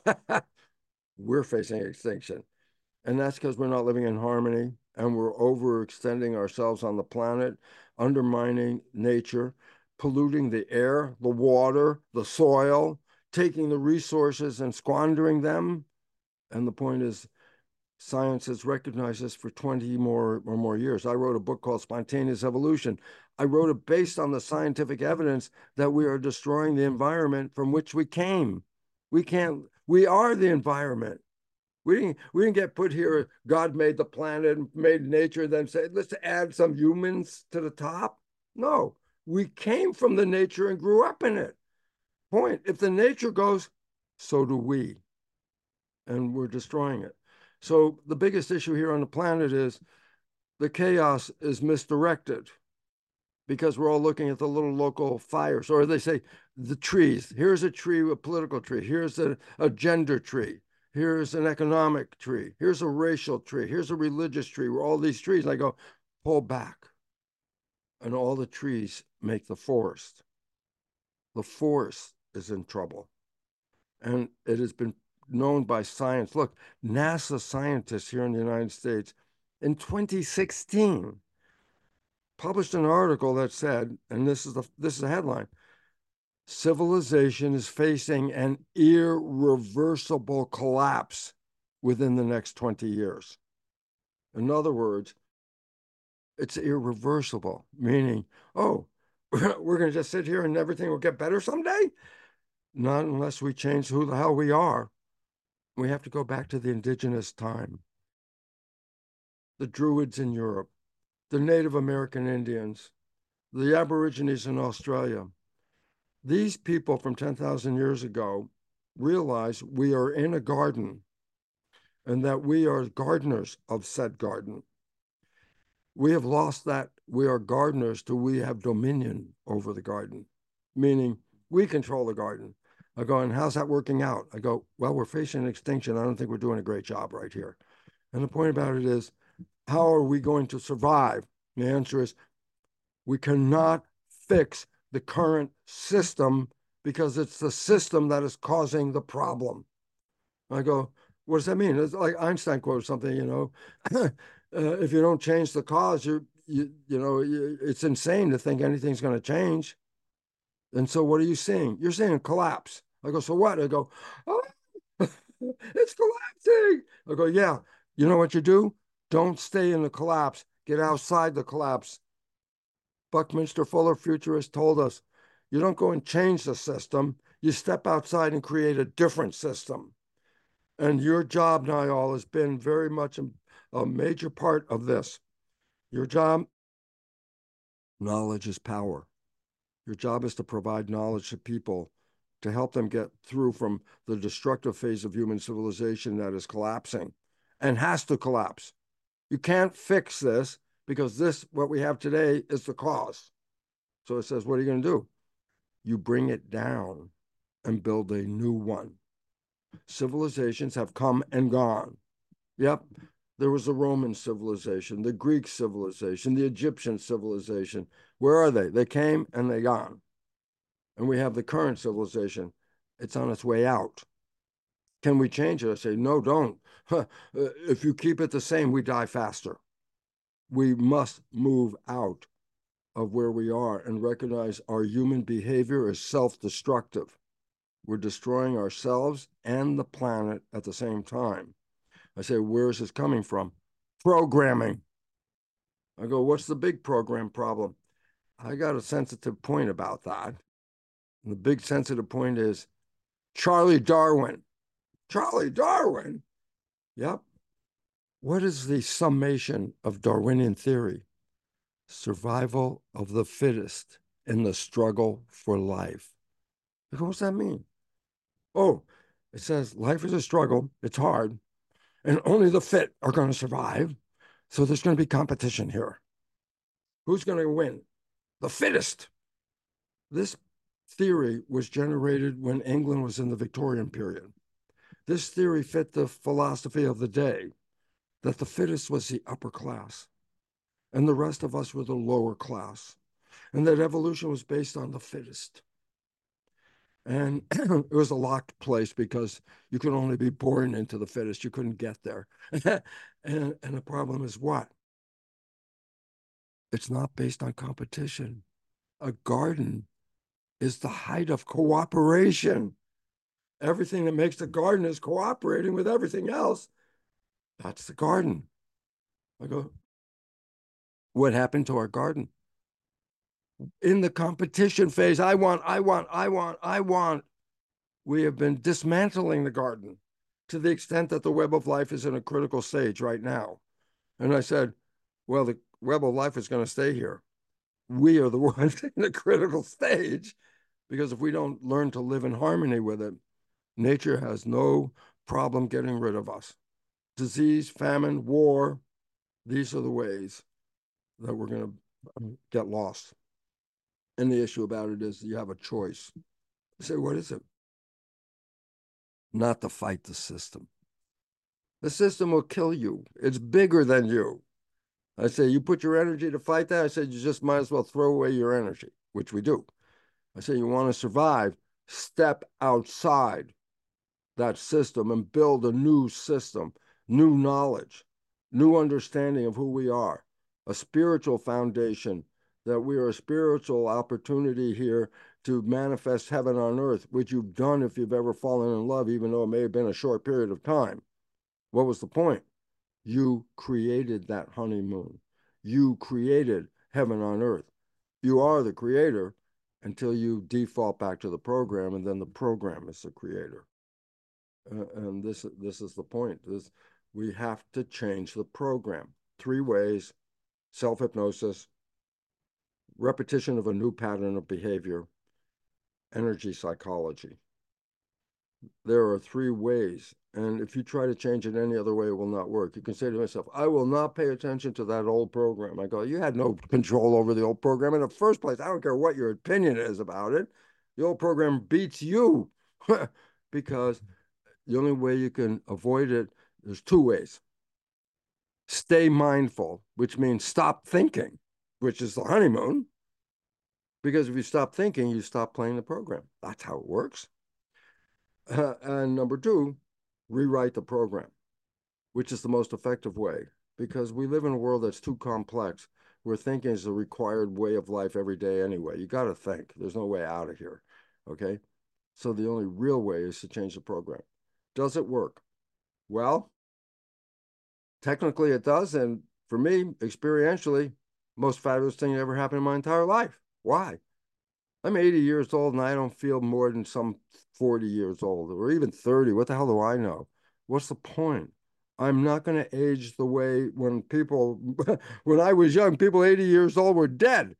Speaker 1: We're facing extinction. And that's because we're not living in harmony and we're overextending ourselves on the planet, undermining nature, polluting the air, the water, the soil, taking the resources and squandering them. And the point is, science has recognized this for 20 more years. I wrote a book called Spontaneous Evolution. I wrote it based on the scientific evidence that we are destroying the environment from which we came. We can't We are the environment. We didn't get put here. God made the planet, made nature, then say, let's add some humans to the top. No, we came from the nature and grew up in it. Point. If the nature goes, so do we. And we're destroying it. So the biggest issue here on the planet is the chaos is misdirected because we're all looking at the little local fires. Or they say the trees. Here's a tree, a political tree. Here's a gender tree. Here's an economic tree. Here's a racial tree. Here's a religious tree. Where all these trees, and I go, pull back. And all the trees make the forest. The forest is in trouble. And it has been known by science. Look, NASA scientists here in the United States in 2016 published an article that said, and this is the headline: civilization is facing an irreversible collapse within the next 20 years. In other words, it's irreversible, meaning, oh, we're going to just sit here and everything will get better someday? Not unless we change who the hell we are. We have to go back to the indigenous time. The Druids in Europe, the Native American Indians, the Aborigines in Australia. These people from 10,000 years ago realize we are in a garden and that we are gardeners of said garden. We have lost that. We are gardeners till we have dominion over the garden, meaning we control the garden. I go, and how's that working out? I go, well, we're facing extinction. I don't think we're doing a great job right here. And the point about it is, how are we going to survive? The answer is, we cannot fix the current system because it's the system that is causing the problem. I go, what does that mean? It's like Einstein quotes something, if you don't change the cause, it's insane to think anything's going to change. And so what are you seeing? You're seeing a collapse. I go, so what? I go, oh, it's collapsing. I go, yeah. You know what you do? Don't stay in the collapse. Get outside the collapse. Buckminster Fuller, futurist, told us, you don't go and change the system. You step outside and create a different system. And your job, Niall, has been very much a major part of this. Your job, knowledge is power. Your job is to provide knowledge to people to help them get through from the destructive phase of human civilization that is collapsing and has to collapse. You can't fix this because what we have today, is the cause. So it says, what are you going to do? You bring it down and build a new one. Civilizations have come and gone. Yep. There was the Roman civilization, the Greek civilization, the Egyptian civilization. Where are they? They came and they gone. And we have the current civilization. It's on its way out. Can we change it? I say, no, don't. If you keep it the same, we die faster. We must move out of where we are and recognize our human behavior is self-destructive. We're destroying ourselves and the planet at the same time. I say, where is this coming from? Programming. I go, what's the big program problem? I got a sensitive point about that. And the big sensitive point is Charlie Darwin. Charlie Darwin? Yep. What is the summation of Darwinian theory? Survival of the fittest in the struggle for life. What does that mean? Oh, it says life is a struggle. It's hard. And only the fit are going to survive. So there's going to be competition here. Who's going to win? The fittest. This theory was generated when England was in the Victorian period. This theory fit the philosophy of the day, that the fittest was the upper class and the rest of us were the lower class, and that evolution was based on the fittest. And it was a locked place because you could only be born into the fittest. You couldn't get there. and the problem is what? It's not based on competition. A garden is the height of cooperation. Everything that makes the garden is cooperating with everything else. That's the garden. I go, what happened to our garden? In the competition phase, I want. we have been dismantling the garden to the extent that the web of life is in a critical stage right now. And I said, well, the web of life is going to stay here. We are the ones in the critical stage, because if we don't learn to live in harmony with it, nature has no problem getting rid of us. Disease, famine, war, these are the ways that we're going to get lost. And the issue about it is you have a choice. You say, what is it? Not to fight the system. The system will kill you. It's bigger than you. I say, you put your energy to fight that? I said, you just might as well throw away your energy, which we do. I say, you want to survive, step outside that system and build a new system, new knowledge, new understanding of who we are, a spiritual foundation, that we are a spiritual opportunity here to manifest heaven on earth, which you've done if you've ever fallen in love, even though it may have been a short period of time. What was the point? You created that honeymoon. You created heaven on earth. You are the creator until you default back to the program, and then the program is the creator. And this is the point. We have to change the program. 3 ways: self-hypnosis, repetition of a new pattern of behavior, energy psychology. There are 3 ways. And if you try to change it any other way, it will not work. You can say to yourself, I will not pay attention to that old program. I go, you had no control over the old program in the first place. I don't care what your opinion is about it. The old program beats you because the only way you can avoid it, there's 2 ways. Stay mindful, which means stop thinking, which is the honeymoon. Because if you stop thinking, you stop playing the program. That's how it works. And number 2, rewrite the program, which is the most effective way, because we live in a world that's too complex, where thinking is a required way of life every day anyway. You got to think. There's no way out of here, okay? So the only real way is to change the program. Does it work? Well, technically it does, and for me, experientially, most fabulous thing that ever happened in my entire life. Why? I'm 80 years old, and I don't feel more than some 40 years old, or even 30. What the hell do I know? What's the point? I'm not going to age the way when people, when I was young, people 80 years old were dead.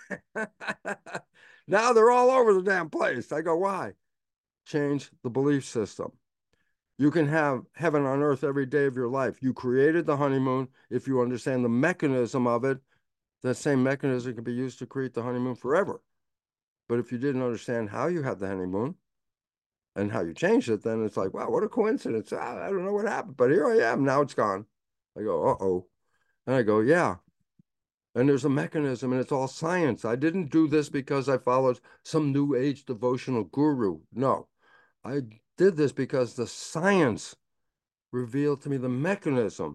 Speaker 1: Now they're all over the damn place. I go, why? Change the belief system. You can have heaven on earth every day of your life. You created the honeymoon. If you understand the mechanism of it, that same mechanism can be used to create the honeymoon forever. But if you didn't understand how you had the honeymoon and how you changed it, then it's like, wow, what a coincidence. I don't know what happened, but here I am. Now it's gone. I go, uh-oh. And I go, yeah. And there's a mechanism, and it's all science. I didn't do this because I followed some new age devotional guru. No, I did this because the science revealed to me the mechanism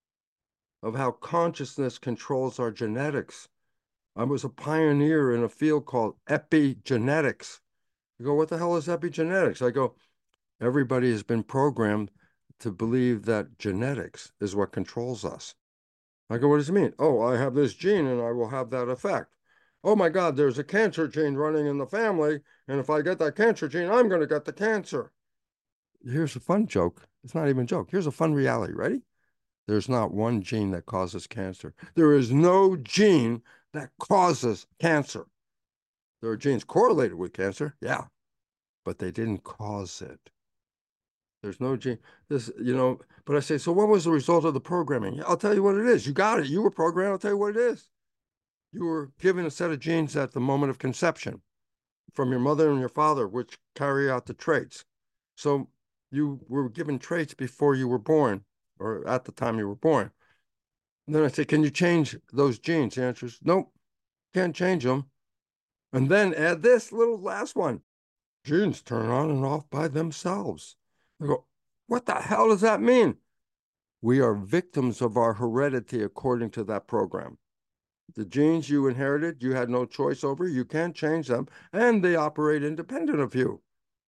Speaker 1: of how consciousness controls our genetics. I was a pioneer in a field called epigenetics. You go, what the hell is epigenetics? I go, everybody has been programmed to believe that genetics is what controls us. I go, what does it mean? Oh, I have this gene and I will have that effect. Oh my God, there's a cancer gene running in the family, and if I get that cancer gene, I'm going to get the cancer. Here's a fun joke. It's not even a joke. Here's a fun reality. Ready? There's not one gene that causes cancer. There is no gene that causes cancer. There are genes correlated with cancer, yeah, but they didn't cause it. There's no gene. But I say, so what was the result of the programming? I'll tell you what it is. You got it. You were programmed. I'll tell you what it is. You were given a set of genes at the moment of conception from your mother and your father, which carry out the traits. So you were given traits before you were born, or at the time you were born. And then I say, can you change those genes? The answer is, nope, can't change them. And then add this little last one. Genes turn on and off by themselves. I go, what the hell does that mean? We are victims of our heredity according to that program. The genes you inherited, you had no choice over. You can't change them, and they operate independent of you.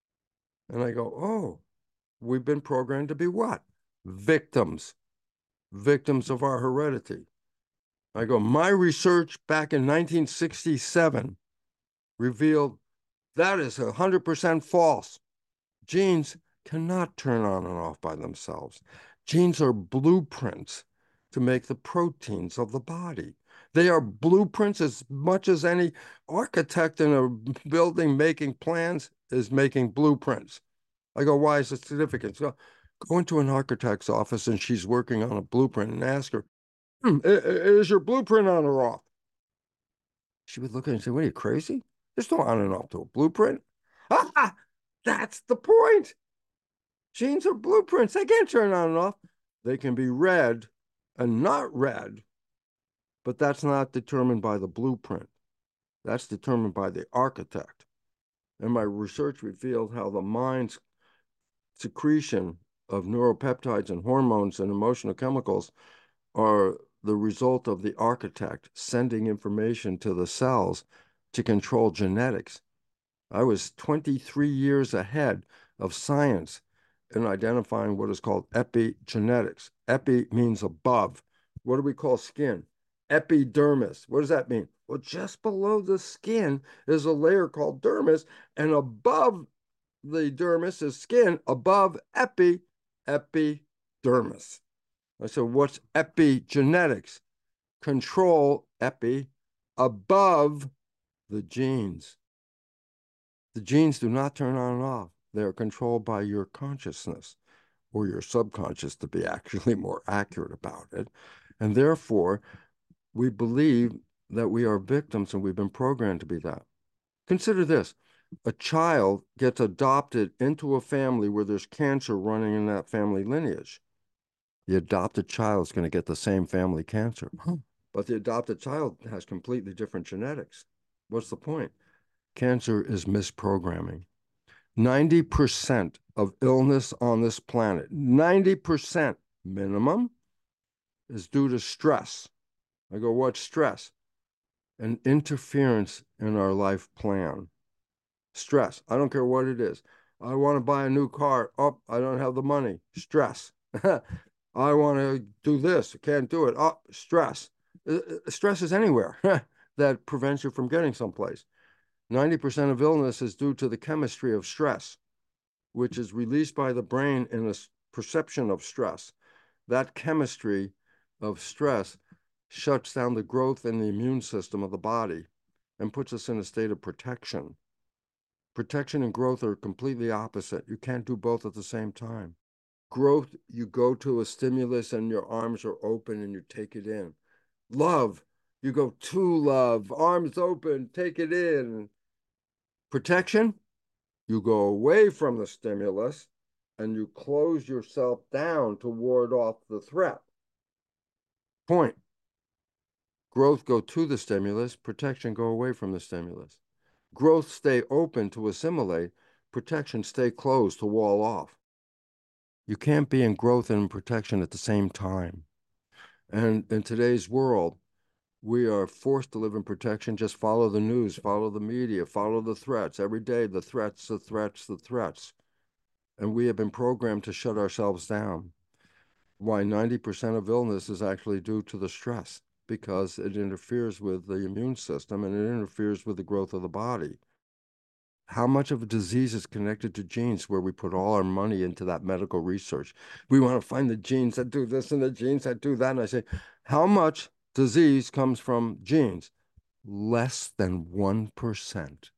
Speaker 1: And I go, oh, we've been programmed to be what? Victims. Victims of our heredity. I go, my research back in 1967 revealed that is 100% false. Genes cannot turn on and off by themselves. Genes are blueprints to make the proteins of the body. They are blueprints as much as any architect in a building making plans is making blueprints. I go, why is it significant? So go into an architect's office and she's working on a blueprint and ask her, is your blueprint on or off? She would look at it and say, what are you, crazy? There's no on and off to a blueprint. Ah, that's the point. Genes are blueprints. They can't turn on and off. They can be read and not read, but that's not determined by the blueprint. That's determined by the architect. In my research revealed how the mind's secretion of neuropeptides and hormones and emotional chemicals are the result of the architect sending information to the cells to control genetics. I was 23 years ahead of science in identifying what is called epigenetics. Epi means above. What do we call skin? Epidermis. What does that mean? Well, just below the skin is a layer called dermis, and above the dermis is skin, above epidermis. I said, what's epigenetics? Control epi above the genes. The genes do not turn on and off. They are controlled by your consciousness or your subconscious, to be actually more accurate about it. And therefore, we believe that we are victims and we've been programmed to be that. Consider this. A child gets adopted into a family where there's cancer running in that family lineage. The adopted child is going to get the same family cancer. But the adopted child has completely different genetics. What's the point? Cancer is misprogramming. 90% of illness on this planet, 90% minimum, is due to stress. I go, what's stress? An interference in our life plan. Stress. I don't care what it is. I want to buy a new car. Oh, I don't have the money. Stress. I want to do this. I can't do it. Oh, stress. Stress is anywhere that prevents you from getting someplace. 90% of illness is due to the chemistry of stress, which is released by the brain in a perception of stress. That chemistry of stress shuts down the growth in the immune system of the body and puts us in a state of protection. Protection and growth are completely opposite. You can't do both at the same time. Growth, you go to a stimulus and your arms are open and you take it in. Love, you go to love, arms open, take it in. Protection, you go away from the stimulus and you close yourself down to ward off the threat. Point. Growth, go to the stimulus. Protection, go away from the stimulus. Growth, stay open to assimilate. Protection, stay closed to wall off. You can't be in growth and in protection at the same time. And in today's world, we are forced to live in protection. Just follow the news, follow the media, follow the threats. Every day, the threats, the threats, the threats. And we have been programmed to shut ourselves down. Why 90% of illness is actually due to the stress, because it interferes with the immune system and it interferes with the growth of the body. How much of a disease is connected to genes, where we put all our money into that medical research? We want to find the genes that do this and the genes that do that. And I say, how much disease comes from genes? Less than 1%.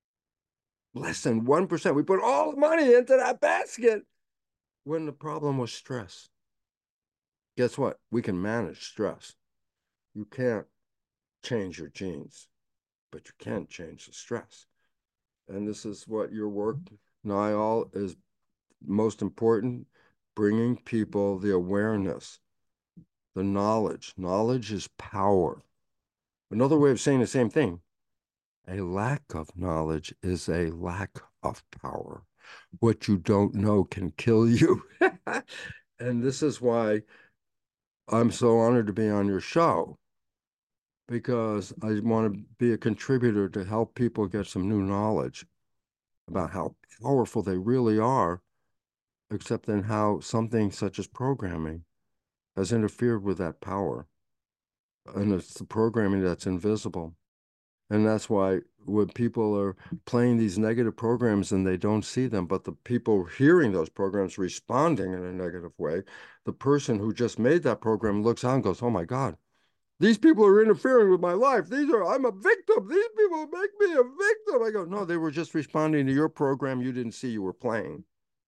Speaker 1: Less than 1%. We put all the money into that basket when the problem was stress. Guess what? We can manage stress. You can't change your genes, but you can change the stress. And this is what your work, Niall, is most important, bringing people the awareness, the knowledge. Knowledge is power. Another way of saying the same thing, a lack of knowledge is a lack of power. What you don't know can kill you. And this is why I'm so honored to be on your show, because I want to be a contributor to help people get some new knowledge about how powerful they really are, except in how something such as programming has interfered with that power. And it's the programming that's invisible. And that's why when people are playing these negative programs and they don't see them, but the people hearing those programs responding in a negative way, the person who just made that program looks out and goes, oh my God, these people are interfering with my life. I'm a victim. These people make me a victim. I go, no, they were just responding to your program you didn't see you were playing.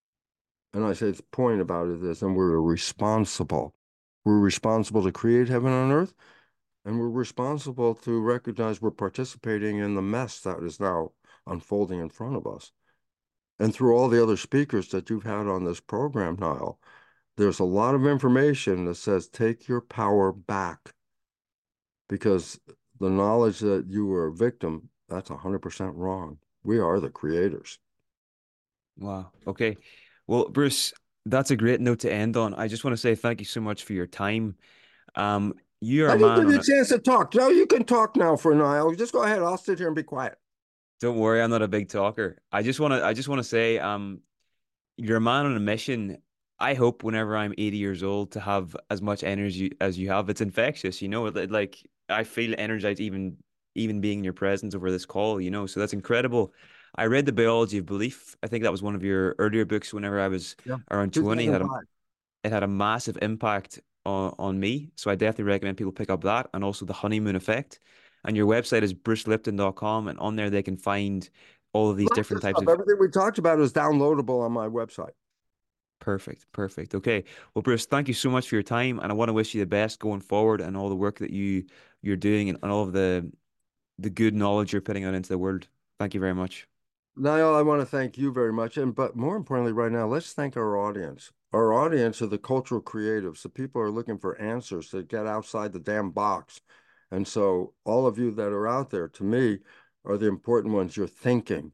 Speaker 1: And I say, the point about it is, and we're responsible. We're responsible to create heaven on earth, and we're responsible to recognize we're participating in the mess that is now unfolding in front of us. And through all the other speakers that you've had on this program, Niall, there's a lot of information that says take your power back, because the knowledge that you were a victim, that's 100% wrong. We are the creators.
Speaker 2: Wow. Okay. Well, Bruce, that's a great note to end on. I just want to say thank you so much for your time. You are
Speaker 1: I
Speaker 2: a
Speaker 1: didn't
Speaker 2: man
Speaker 1: give you
Speaker 2: on
Speaker 1: a
Speaker 2: a,
Speaker 1: chance to talk. No, you can talk now for Niall. Just go ahead. I'll sit here and be quiet.
Speaker 2: don't worry, I'm not a big talker. I just want to say, you're a man on a mission. I hope whenever I'm 80 years old to have as much energy as you have. It's infectious, like I feel energized even being in your presence over this call. So that's incredible. I read The Biology of Belief. I think that was one of your earlier books whenever I was
Speaker 1: Yeah.
Speaker 2: around 20.
Speaker 1: 2005.
Speaker 2: It had a massive impact on me. So I definitely recommend people pick up that, and also The Honeymoon Effect. And your website is brucelipton.com, and on there they can find all of these
Speaker 1: Lots
Speaker 2: different
Speaker 1: of
Speaker 2: types
Speaker 1: stuff.
Speaker 2: of.
Speaker 1: Everything we talked about is downloadable on my website.
Speaker 2: Perfect, perfect. Okay. Well, Bruce, thank you so much for your time, and I want to wish you the best going forward and all the work that you're doing, and all of the good knowledge you're putting out into the world. Thank you very much.
Speaker 1: Niall, I want to thank you very much. But more importantly, right now, let's thank our audience. Our audience are the cultural creatives. The people are looking for answers to get outside the damn box. And so all of you that are out there, to me, are the important ones. You're thinking.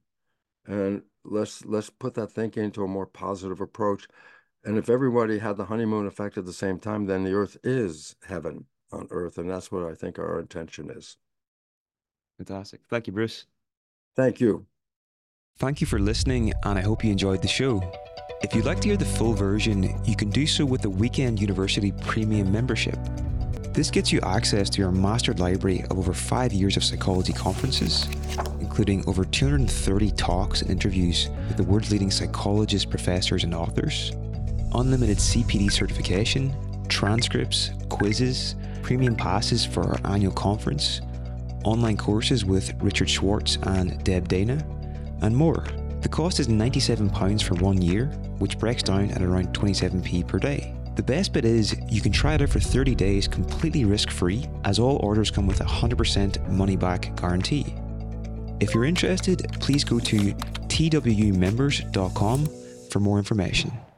Speaker 1: And let's put that thinking into a more positive approach. And if everybody had the honeymoon effect at the same time, then the earth is heaven on earth. And that's what I think our intention is.
Speaker 2: Fantastic. Thank you, Bruce.
Speaker 1: Thank you.
Speaker 2: Thank you for listening, and I hope you enjoyed the show. If you'd like to hear the full version, you can do so with the Weekend University Premium membership. This gets you access to our mastered library of over 5 years of psychology conferences, including over 230 talks and interviews with the world's leading psychologists, professors, and authors, unlimited CPD certification, transcripts, quizzes, premium passes for our annual conference, online courses with Richard Schwartz and Deb Dana, and more. The cost is £97 for 1 year, which breaks down at around 27p per day. The best bit is you can try it out for 30 days completely risk-free, as all orders come with a 100% money-back guarantee. If you're interested, please go to twmembers.com for more information.